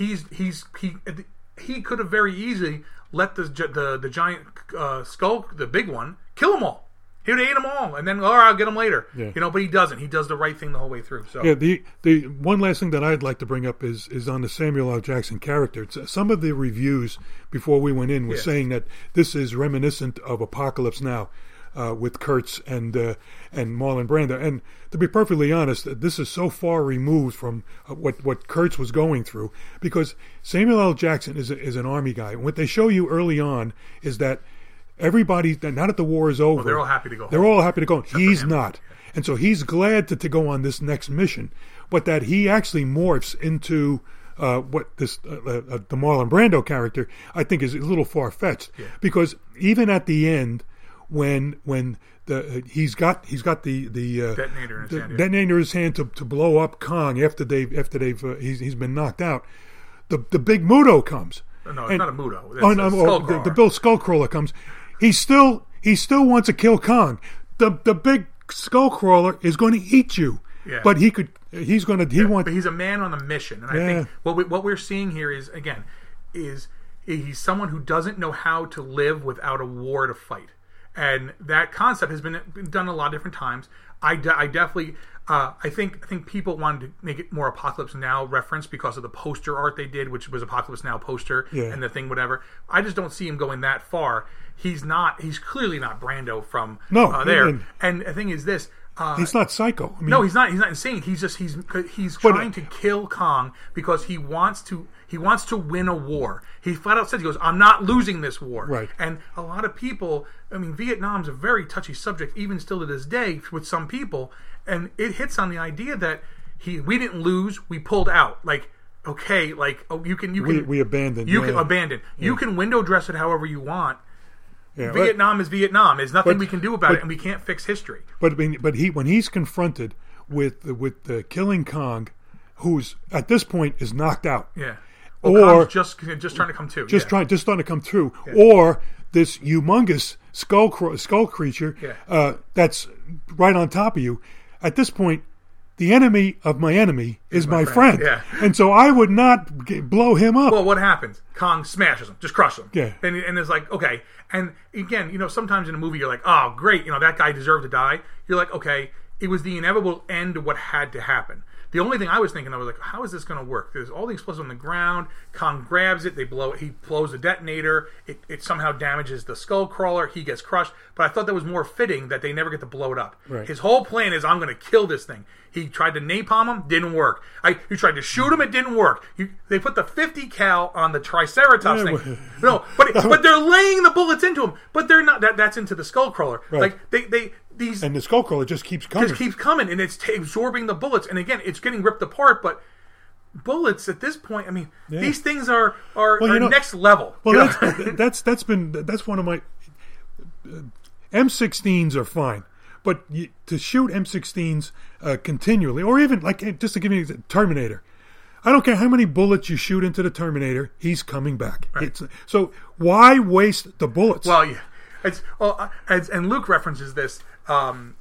he could have very easily let the giant skull, the big one, kill them all. He would have ate them all, and then I'll get them later. Yeah. But he doesn't. He does the right thing the whole way through. So the one last thing that I'd like to bring up is on the Samuel L. Jackson character. Some of the reviews before we went in were saying that this is reminiscent of Apocalypse Now. With Kurtz and Marlon Brando, and to be perfectly honest, this is so far removed from what Kurtz was going through, because Samuel L. Jackson is an army guy, and what they show you early on is that everybody, now that the war is over, they're all happy to go. They're all happy to go. He's not, and so he's glad to go on this next mission, but that he actually morphs into what this the Marlon Brando character, I think, is a little far fetched, because even at the end, when he's got the detonator in his hand to blow up Kong after he's been knocked out, the big Muto comes. No, it's not a Muto. It's the Bill Skullcrawler comes. He still wants to kill Kong. The big Skullcrawler is going to eat you. Yeah. But but he's a man on a mission, and I think what we're seeing here is he's someone who doesn't know how to live without a war to fight. And that concept has been done a lot of different times. I definitely, I think people wanted to make it more Apocalypse Now reference because of the poster art they did, which was Apocalypse Now poster and the thing, whatever. I just don't see him going that far. He's clearly not Brando from there. And the thing is this. He's not psycho. No, he's not insane. He's trying to kill Kong because he wants to win a war. He flat out says, he goes, I'm not losing this war. Right. And a lot of people, Vietnam's a very touchy subject, even still to this day with some people, and it hits on the idea that we didn't lose, we pulled out. Like, okay, we abandoned. You can abandon. Yeah. You can window dress it however you want. Yeah, Vietnam is Vietnam. There's nothing we can do about it, and we can't fix history. But when he's confronted with the killing Kong, who's at this point is knocked out, or just trying to come to, just starting to come through, or this humongous skull creature that's right on top of you. At this point, the enemy of my enemy is my friend. Yeah. And so I would not blow him up. Well, what happens? Kong smashes him, just crushes him. Yeah. And it's like, okay. And again, sometimes in a movie you're like, oh, great, that guy deserved to die. You're like, okay, it was the inevitable end of what had to happen. The only thing I was thinking, I was like, how is this going to work? There's all the explosives on the ground. Kong grabs it. They blow it. He blows the detonator. It somehow damages the skull crawler. He gets crushed. But I thought that was more fitting that they never get to blow it up. Right. His whole plan is, I'm going to kill this thing. He tried to napalm him. Didn't work. He tried to shoot him. It didn't work. They put the 50 cal on the Triceratops thing. No, but they're laying the bullets into him. But they're not. That's into the skull crawler. Right. Like and the skullcrawler just keeps coming. And it's absorbing the bullets. And again, it's getting ripped apart. But bullets at this point, I mean, these things are next level. Well, that's one of my M16s are fine, but to shoot M16s continually, or even like just to give you Terminator. I don't care how many bullets you shoot into the Terminator, he's coming back. Right. So why waste the bullets? Well, yeah. And Luke references this in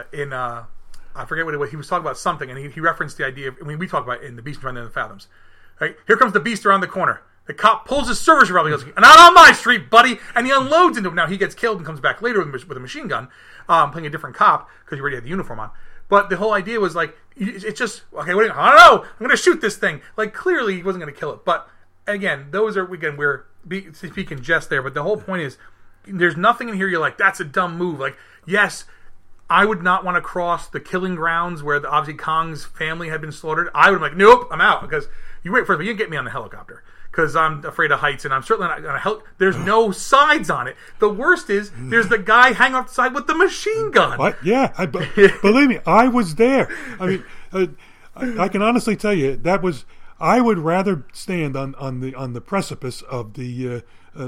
I forget what it was. He was talking about something, and he referenced the idea of, I mean, we talk about it in The Beast Beyond the Fathoms. Right? Here comes the beast around the corner. The cop pulls his service revolver. He goes, "Not on my street, buddy!" And he unloads into him. Now he gets killed and comes back later with a machine gun, playing a different cop because he already had the uniform on. But the whole idea was like, it's just okay. I don't know. I'm going to shoot this thing. Like clearly he wasn't going to kill it. But again, we're speaking jest there. But the whole point is, there's nothing in here you're like, that's a dumb move. Like, yes, I would not want to cross the killing grounds where obviously Kong's family had been slaughtered. I would be like, nope, I'm out. Because you didn't get me on the helicopter. Because I'm afraid of heights, and I'm certainly not going to there's no sides on it. The worst is, there's the guy hanging off the side with the machine gun. What? Yeah, believe me, I was there. I mean, I can honestly tell you, I would rather stand on the precipice of the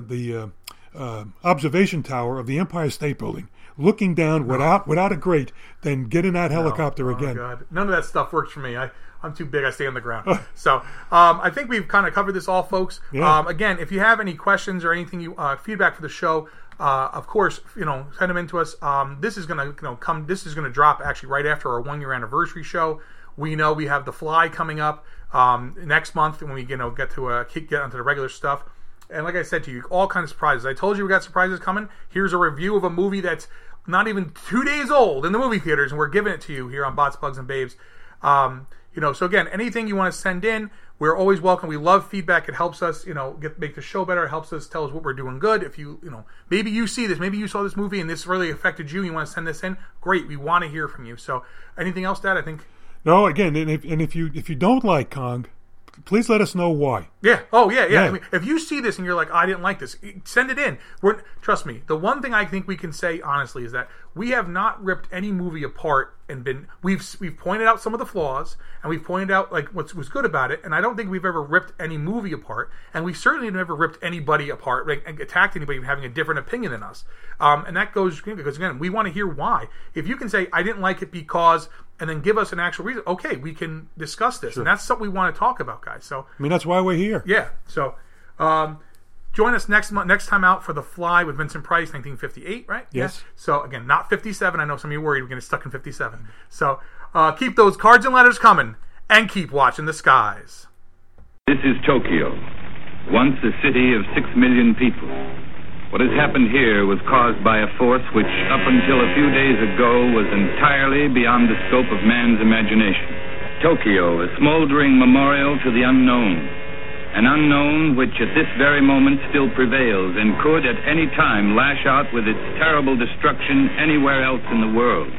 observation tower of the Empire State Building, looking down without a grate, than get in that helicopter again. God. None of that stuff works for me. I'm too big. I stay on the ground. So I think we've kind of covered this all, folks. Yeah. Again, if you have any questions or anything, feedback for the show, of course, send them in to us. This is going to come. This is going to drop actually right after our 1-year anniversary show. We know we have The Fly coming up next month when we get onto the regular stuff. And like I said to you, all kinds of surprises. I told you we got surprises coming. Here's a review of a movie that's not even 2 days old in the movie theaters, and we're giving it to you here on Bots, Plugs, and Babes. So again, anything you want to send in, we're always welcome. We love feedback. It helps us, make the show better. It helps us tell us what we're doing good. If maybe you see this, maybe you saw this movie and this really affected you, you want to send this in, great. We want to hear from you. So anything else, Dad? I think. No, again, and if you don't like Kong, please let us know why. Yeah. Oh, yeah. I mean, if you see this and you're like, I didn't like this, send it in. Trust me. The one thing I think we can say honestly is that we have not ripped any movie apart and we've pointed out some of the flaws, and we've pointed out like what was good about it. And I don't think we've ever ripped any movie apart, and we certainly have never ripped anybody apart, and attacked anybody having a different opinion than us. And that goes because again, we want to hear why. If you can say I didn't like it because, and then give us an actual reason, okay, we can discuss this. Sure. And that's something we want to talk about, guys. So I mean, that's why we're here. Yeah. So join us next time out for The Fly with Vincent Price, 1958, right? Yes. Yeah. So again, not 57. I know some of you are worried we're going to get stuck in 57. So keep those cards and letters coming, and keep watching the skies. This is Tokyo, once a city of 6 million people. What has happened here was caused by a force which, up until a few days ago, was entirely beyond the scope of man's imagination. Tokyo, a smoldering memorial to the unknown. An unknown which at this very moment still prevails and could at any time lash out with its terrible destruction anywhere else in the world.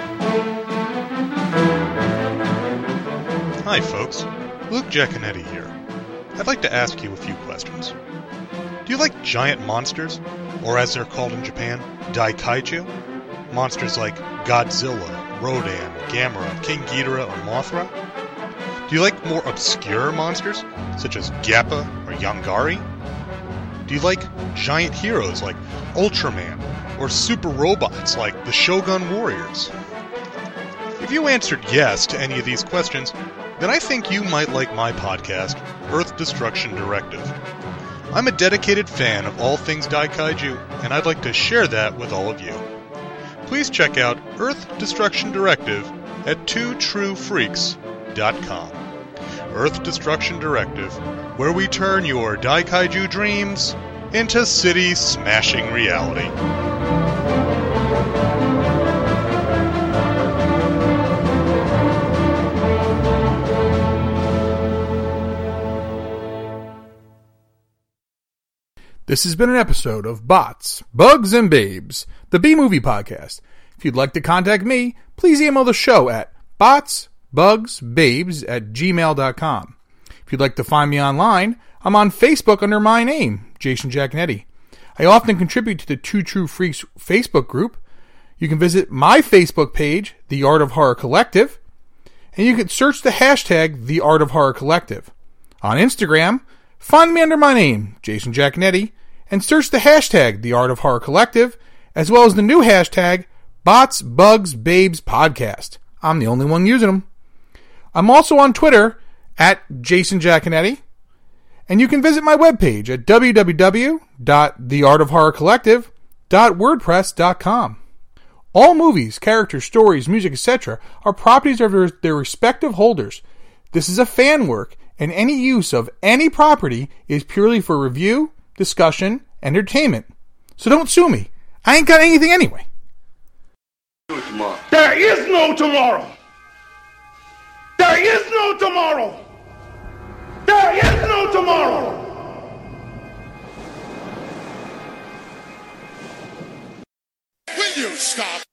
Hi folks, Luke Giaconetti here. I'd like to ask you a few questions. Do you like giant monsters, or as they're called in Japan, Daikaiju? Monsters like Godzilla, Rodan, Gamera, King Ghidorah, or Mothra? Do you like more obscure monsters, such as Gappa or Yongari? Do you like giant heroes like Ultraman, or super robots like the Shogun Warriors? If you answered yes to any of these questions, then I think you might like my podcast, Earth Destruction Directive. I'm a dedicated fan of all things Daikaiju, and I'd like to share that with all of you. Please check out Earth Destruction Directive at twotruefreaks.com. Earth Destruction Directive, where we turn your Daikaiju dreams into city-smashing reality. This has been an episode of Bots, Bugs, and Babes, the B-Movie Podcast. If you'd like to contact me, please email the show at botsbugsbabes@gmail.com. If you'd like to find me online, I'm on Facebook under my name, Jason Giaconetti. I often contribute to the Two True Freaks Facebook group. You can visit my Facebook page, The Art of Horror Collective, and you can search the hashtag The Art of Horror Collective. On Instagram, find me under my name, Jason Giaconetti, and search the hashtag The Art of Horror Collective, as well as the new hashtag Bots, Bugs, Babes Podcast. I'm the only one using them. I'm also on Twitter at Jason Giaconetti, and you can visit my webpage at www.theartofhorrorcollective.wordpress.com. All movies, characters, stories, music, etc. are properties of their respective holders. This is a fan work, and any use of any property is purely for review, discussion, entertainment. So don't sue me. I ain't got anything anyway. There is no tomorrow. There is no tomorrow. There is no tomorrow. Will you stop?